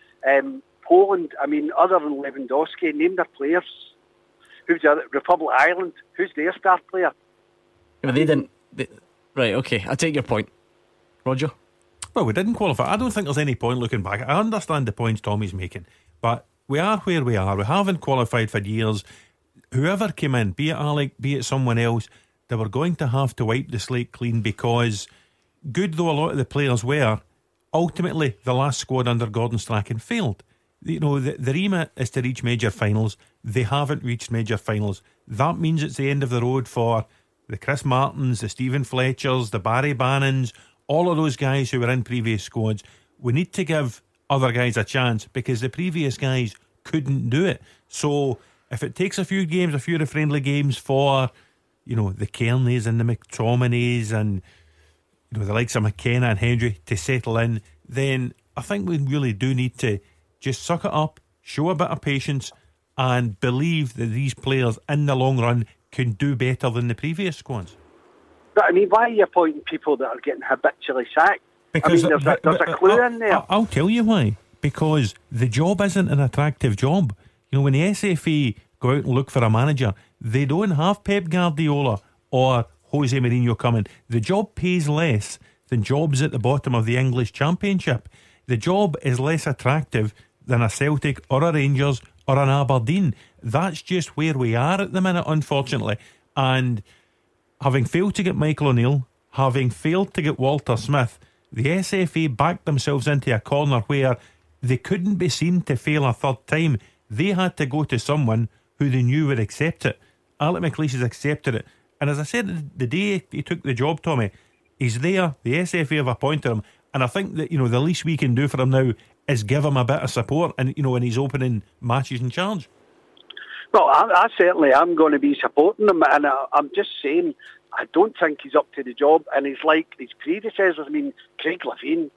Poland, I mean, other than Lewandowski, name their players. Who's the Republic of Ireland? Who's their star player? Well, they didn't. Right, okay, I take your point, Roger. Well, we didn't qualify. I don't think there's any point looking back. I understand the points Tommy's making, but we are where we are. We haven't qualified for years. Whoever came in, be it Alec, be it someone else, they were going to have to wipe the slate clean, because good though a lot of the players were, ultimately the last squad under Gordon Strachan failed. You know, the remit is to reach major finals. They haven't reached major finals. That means it's the end of the road for the Chris Martins, the Stephen Fletchers, the Barry Bannons, all of those guys who were in previous squads. We need to give other guys a chance, because the previous guys couldn't do it. So if it takes a few games, a few of the friendly games for, you know, the Kearneys and the McTominays and, you know, the likes of McKenna and Hendry to settle in, then I think we really do need to just suck it up, show a bit of patience, and believe that these players in the long run can do better than the previous squads. But I mean, why are you appointing people that are getting habitually sacked? Because I mean, there's a clue in there. I'll tell you why. Because the job isn't an attractive job. You know, when the SFA go out and look for a manager, they don't have Pep Guardiola or Jose Mourinho coming. The job pays less than jobs at the bottom of the English Championship. The job is less attractive than a Celtic or a Rangers or an Aberdeen. That's just where we are at the minute, unfortunately. And having failed to get Michael O'Neill, having failed to get Walter Smith, the SFA backed themselves into a corner where they couldn't be seen to fail a third time. They had to go to someone who they knew would accept it. Alec McLeish has accepted it. And as I said, the day he took the job, Tommy, he's there. The SFA have appointed him. And I think that, you know, the least we can do for him now is give him a bit of support, and, you know, in his opening matches in charge. Well, I certainly am going to be supporting him, and I'm just saying I don't think he's up to the job, and he's like his predecessors. I mean, Craig Levein,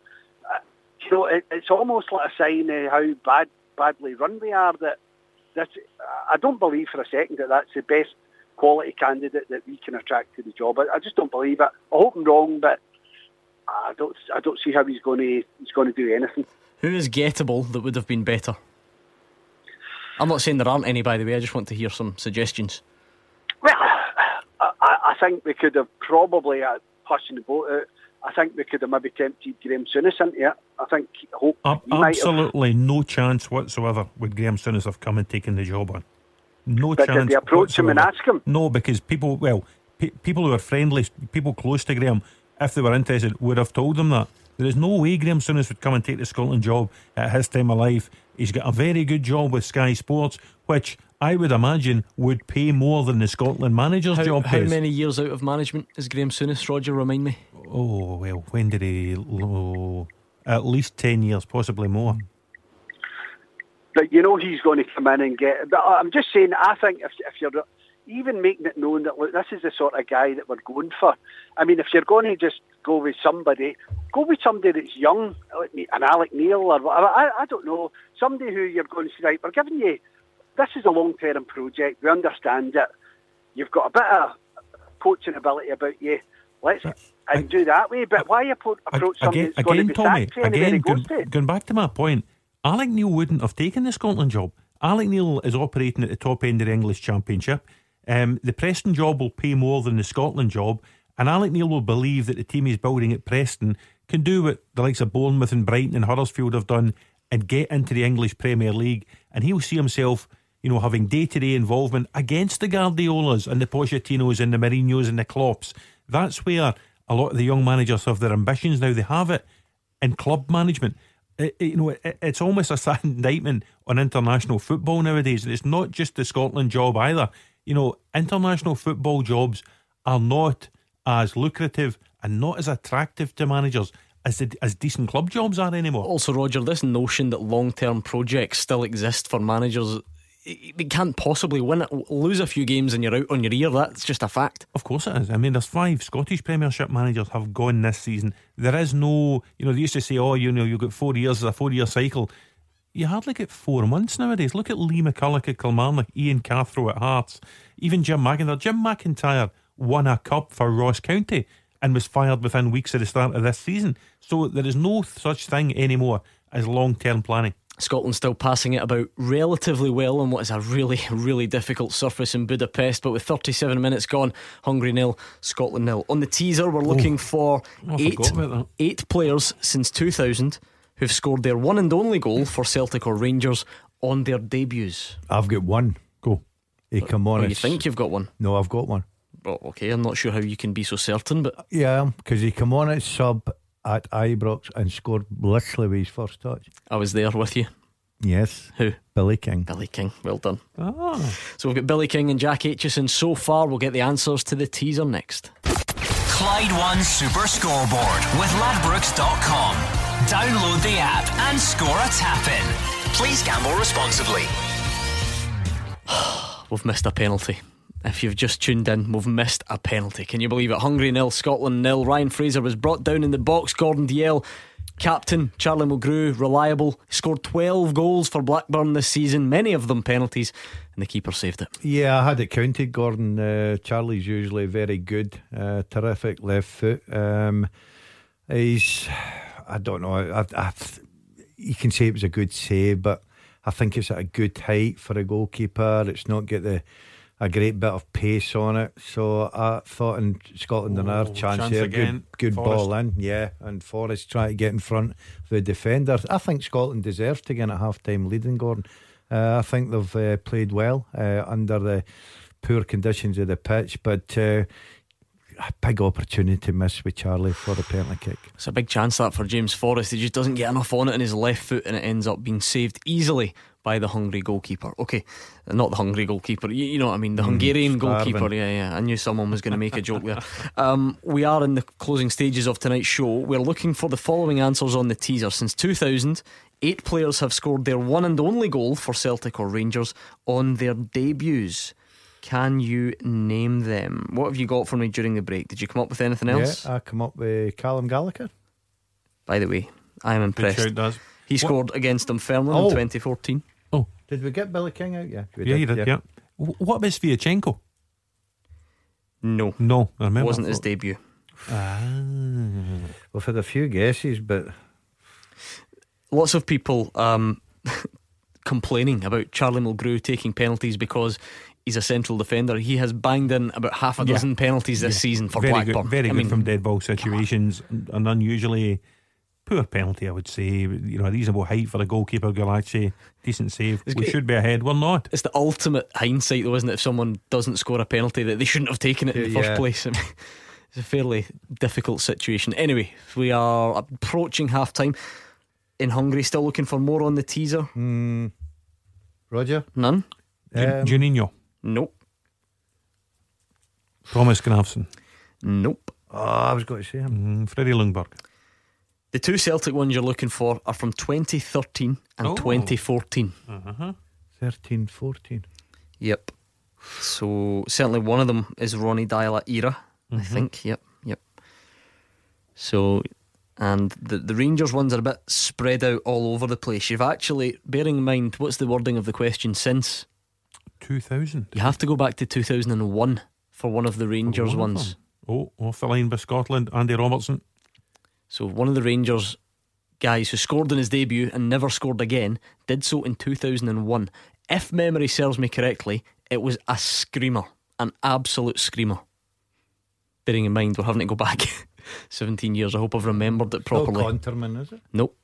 you know, it's almost like a sign of how badly run we are. That I don't believe for a second that that's the best quality candidate that we can attract to the job. I just don't believe it. I hope I'm wrong, but I don't see how he's going to do anything. Who is gettable that would have been better? I'm not saying there aren't any, by the way. I just want to hear some suggestions. Well, I think we could have probably pushing the boat out. I think we could have maybe tempted Graham Souness into it. I think absolutely no chance whatsoever would Graham Souness have come and taken the job on. No but chance. Did they approach whatsoever. him and ask him? No, because people who are friendly, people close to Graham, if they were interested, would have told them that. There is no way Graham Souness would come and take the Scotland job at his time of life. He's got a very good job with Sky Sports, which I would imagine would pay more than the Scotland manager's job pays. How many years out of management is Graham Souness, Roger? Remind me. Oh, well, when did he... at least 10 years, possibly more. But you know he's going to come in and get... But I'm just saying, I think if you're even making it known that, look, this is the sort of guy that we're going for. I mean, if you're going to just go with somebody that's young, like an Alec Neil or whatever. I don't know. Somebody who you're going to say, right, we're giving you... This is a long-term project. We understand it. You've got a bit of coaching ability about you. Let's do that way. But why approach somebody that's going to be Tommy, sacked? Again, going back to my point, Alec Neil wouldn't have taken the Scotland job. Alec Neil is operating at the top end of the English Championship. The Preston job will pay more than the Scotland job, and Alec Neil will believe that the team he's building at Preston can do what the likes of Bournemouth and Brighton and Huddersfield have done and get into the English Premier League, and he'll see himself, you know, having day-to-day involvement against the Guardiolas and the Pochettinos and the Mourinhos and the Klopps. That's where a lot of the young managers have their ambitions now. They have it in club management. It's almost a sad indictment on international football nowadays. And it's not just the Scotland job either. You know, international football jobs are not as lucrative and not as attractive to managers as decent club jobs are anymore. Also, Roger, this notion that long-term projects still exist for managers, they can't possibly lose a few games and you're out on your ear. That's just a fact. Of course it is. I mean, there's 5 Scottish Premiership managers have gone this season. There is no, they used to say, you've got 4 years, a 4-year cycle. You hardly get 4 months nowadays. Look at Lee McCulloch at Kilmarnock, Ian Cathro at Hearts, even Jim McIntyre. Jim McIntyre won a cup for Ross County and was fired within weeks of the start of this season. So there is no such thing anymore as long-term planning. Scotland still passing it about relatively well on what is a really, really difficult surface in Budapest. But with 37 minutes gone, Hungary 0, Scotland 0. On the teaser, we're looking for 8 players since 2000 who've scored their one and only goal for Celtic or Rangers on their debuts. I've got one. Go. Come on. You think you've got one? No, I've got one. Oh, okay, I'm not sure how you can be so certain, but yeah, because he come on at sub at Ibrox and scored literally with his first touch. I was there with you. Yes. Who? Billy King. Billy King, well done. So we've got Billy King and Jack Aitchison so far. We'll get the answers to the teaser next. Clyde One Super Scoreboard with Ladbrokes.com. Download the app and score a tap-in. Please gamble responsibly. We've missed a penalty. If you've just tuned in, we've missed a penalty. Can you believe it? Hungary 0, Scotland 0. Ryan Fraser was brought down in the box. Gordon Dalziel, captain. Charlie Mulgrew, reliable, scored 12 goals for Blackburn this season, many of them penalties, and the keeper saved it. Yeah, I had it counted, Gordon. Charlie's usually very good. Terrific left foot. He's, I don't know, you can say it was a good save, but I think it's at a good height for a goalkeeper. It's not got a great bit of pace on it. So I thought in Scotland and our chance there, good ball in, yeah, and Forrest trying to get in front of the defender. I think Scotland deserves to get a half-time leading, Gordon. I think they've played well under the poor conditions of the pitch, but a big opportunity to miss with Charlie for the penalty kick. It's a big chance that for James Forrest. He just doesn't get enough on it in his left foot, and it ends up being saved easily by the Hungary goalkeeper. Okay, not the Hungary goalkeeper, you know what I mean, the Hungarian goalkeeper. Yeah, I knew someone was going to make a joke there. We are in the closing stages of tonight's show. We're looking for the following answers on the teaser. Since 2000, 8 players have scored their one and only goal for Celtic or Rangers on their debuts. Can you name them? What have you got for me during the break? Did you come up with anything else? Yeah, I come up with Callum Gallagher. By the way, I am impressed. He scored against Dunfermline in 2014. Oh, did we get Billy King out? Yeah, you did. Yeah. What about Sviatchenko? No, I remember. Wasn't his debut. We've had a few guesses, but lots of people complaining about Charlie Mulgrew taking penalties because he's a central defender. He has banged in about half a dozen penalties this season for Blackburn. Very good from dead ball situations. An unusually poor penalty, I would say. A reasonable height for a goalkeeper. Galachi, decent save. We should be ahead. We're not. It's the ultimate hindsight, though, isn't it? If someone doesn't score a penalty, that they shouldn't have taken it in the first place. I mean, it's a fairly difficult situation. Anyway, we are approaching half time in Hungary. Still looking for more on the teaser. Roger? None. Juninho? Nope. Thomas Grafson? Nope. I was going to say him. Freddie Ljungberg? The 2 Celtic ones you're looking for are from 2013 and 2014. 13-14. Yep. So certainly one of them is Ronnie Deila era, I think. Yep. So, and the Rangers ones are a bit spread out all over the place. You've actually, bearing in mind, what's the wording of the question, since 2000? You have to go back to 2001 for one of the Rangers ones. Off the line by Scotland, Andy Robertson. So one of the Rangers guys who scored in his debut and never scored again did so in 2001. If memory serves me correctly, it was a screamer, an absolute screamer. Bearing in mind we're having to go back 17 years. I hope I've remembered it properly. No Conterman, is it? Nope.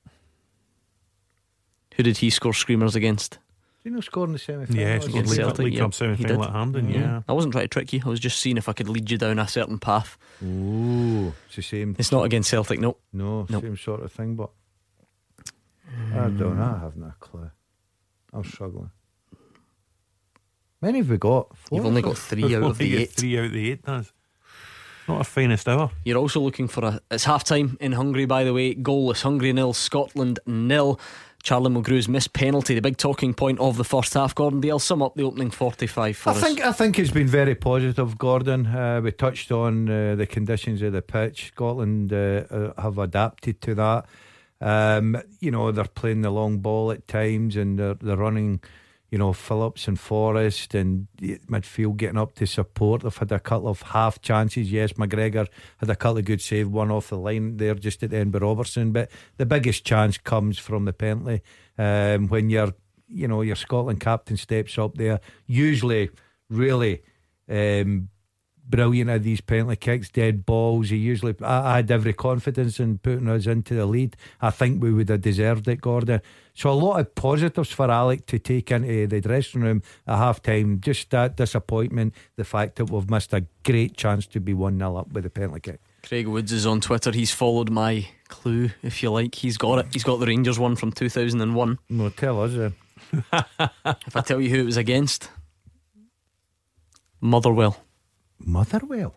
Who did he score screamers against? Did he not score in the semi-final? Yeah, he scored League Cup semi-final at Hampden. Yeah. I wasn't trying to trick you. I was just seeing if I could lead you down a certain path. Ooh, it's the same. It's not against Celtic. No, same sort of thing. But I don't know. I haven't a clue. I'm struggling. Many have we got? 4? You've only got 3 out of the 8. 3 out of the 8, that's. Not our finest hour. You're also looking for it's half time in Hungary, by the way. Goalless. Hungary 0, Scotland 0. Charlie Mulgrew's missed penalty, the big talking point of the first half. Gordon Dale, sum up the opening 45 for us. I think it's been very positive, Gordon. We touched on the conditions of the pitch. Scotland have adapted to that. They're playing the long ball at times, and they're running, Phillips and Forrest and midfield getting up to support. They've had a couple of half chances. Yes, McGregor had a couple of good saves, one off the line there just at the end by Robertson, but the biggest chance comes from the penalty. When your Scotland captain steps up there, usually really brilliant at these penalty kicks, dead balls. I had every confidence in putting us into the lead. I think we would have deserved it, Gordon. So a lot of positives for Alec to take into the dressing room at half time. Just that disappointment, the fact that we've missed a great chance to be 1-0 up with the penalty kick. Craig Woods is on Twitter. He's followed my clue, if you like. He's got it. He's got the Rangers one from 2001. No, tell us then. If I tell you who it was against, Motherwell. Motherwell?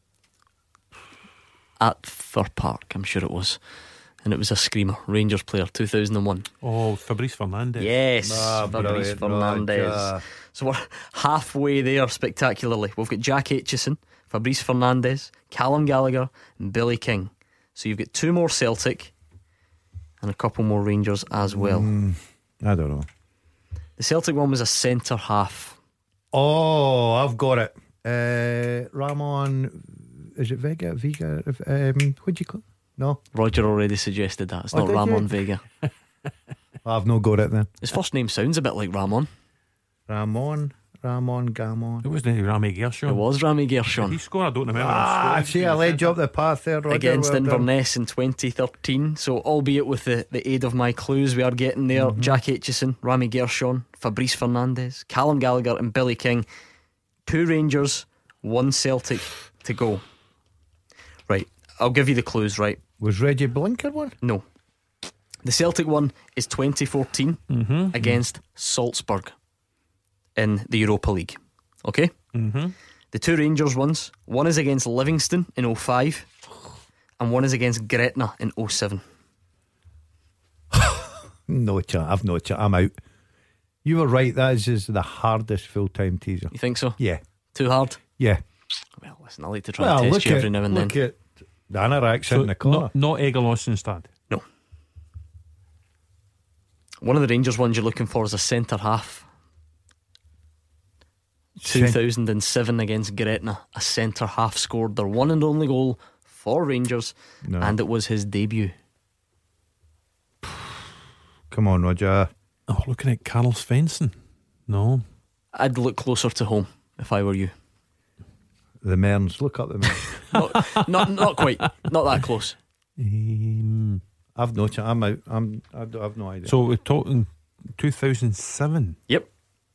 At Fir Park, I'm sure it was. And it was a screamer. Rangers player, 2001. Oh, Fabrice Fernandes. Yes, Fabrice Fernandes. So we're halfway there spectacularly. We've got Jack Aitchison, Fabrice Fernandes, Callum Gallagher and Billy King. So you've got 2 more Celtic and a couple more Rangers as well. I don't know. The Celtic one was a centre half. Oh, I've got it. Ramon, is it Vega? What'd you call it? No, Roger already suggested that. It's not Ramon Vega. I've not got it then. His first name sounds a bit like Ramon. Ramon. It wasn't Rami Gershon. It was Rami Gershon. He scored, I don't remember. I see, I led you up the path there, Roger. Against Inverness in 2013. So albeit with the aid of my clues, we are getting there. Jack Aitchison, Rami Gershon, Fabrice Fernandes, Callum Gallagher and Billy King. 2 Rangers, 1 Celtic to go. Right, I'll give you the clues, right? Was Reggie Blinker one? No. The Celtic one is 2014 against Salzburg in the Europa League. Okay? The 2 Rangers ones, one is against Livingston in 2005 and one is against Gretna in 2007. No chance. I've no chance. I'm out. You were right. That is the hardest full-time teaser. You think so? Yeah. Too hard? Yeah. Well, listen, I like to try and test you every now and then. Look at the anoraks in the corner. Not Egil Ostenstad. No. One of the Rangers ones you're looking for is a centre half. 2007 against Gretna, a centre half scored their one and only goal for Rangers, and it was his debut. Come on, Roger. Oh, looking at Carl Svensson. No, I'd look closer to home if I were you. The Mearns. Look up the Mearns. not quite. Not that close. I've no chance. I'm out. I've no idea. So we're talking 2007. Yep.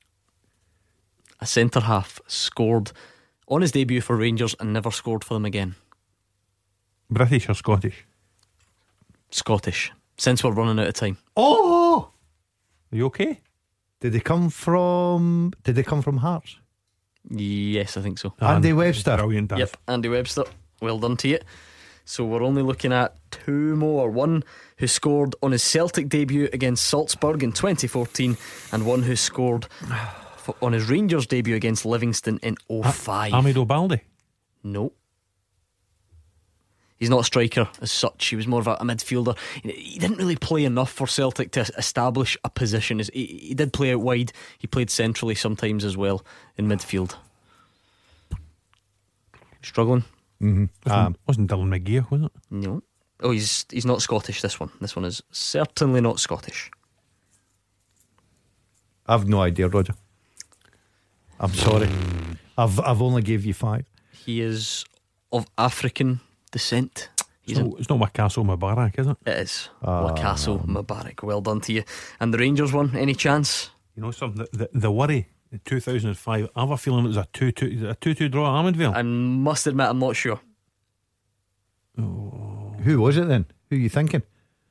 A centre half scored on his debut for Rangers and never scored for them again. British or Scottish? Scottish. Since we're running out of time. Oh, are you okay? Did they come from Hearts? Yes, I think so. Andy Webster. Brilliant. Yep, Andy Webster. Well done to you. So we're only looking at 2 more. One who scored on his Celtic debut against Salzburg in 2014 and one who scored on his Rangers debut against Livingston in 2005. Amido Baldi? No. He's not a striker as such. He was more of a midfielder. He didn't really play enough for Celtic to establish a position. He did play out wide. He played centrally sometimes as well in midfield. Struggling? Wasn't Dylan McGeer, was it? No. Oh, he's not Scottish, this one. This one is certainly not Scottish. I've no idea, Roger. I'm sorry. I've only gave you 5. He is of African descent. It's not Wakaso Mubarak, is it? It is. Wakaso Mubarak. Well done to you. And the Rangers one, any chance? You know something? The worry in 2005, I have a feeling it was a 2-2 draw at Armadale. I must admit, I'm not sure. Who was it then? Who are you thinking?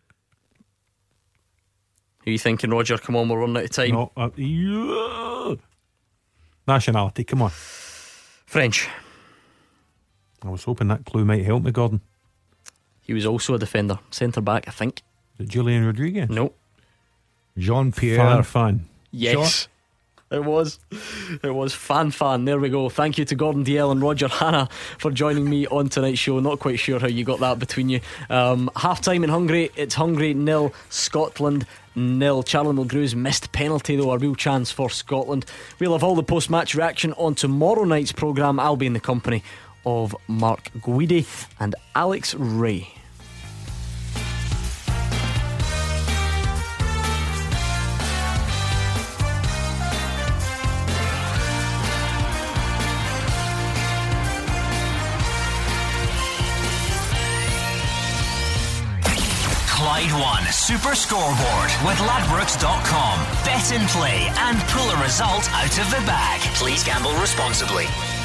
Who are you thinking, Roger? Come on, we're running out of time. No, nationality, come on. French. I was hoping that clue might help me, Gordon. He was also a defender, centre back, I think. Is it Julian Rodriguez? No. Jean-Pierre Farfan. Yes. It was Fan. There we go. Thank you to Gordon DL and Roger Hanna for joining me on tonight's show. Not quite sure how you got that between you. Half time in Hungary. It's Hungary 0, Scotland 0. Charlie Mulgrew's missed penalty, though, a real chance for Scotland. We'll have all the post-match reaction on tomorrow night's programme. I'll be in the company of Mark Guidi and Alex Ray. Clyde One Super Scoreboard with Ladbrokes.com. Bet and play and pull a result out of the bag. Please gamble responsibly.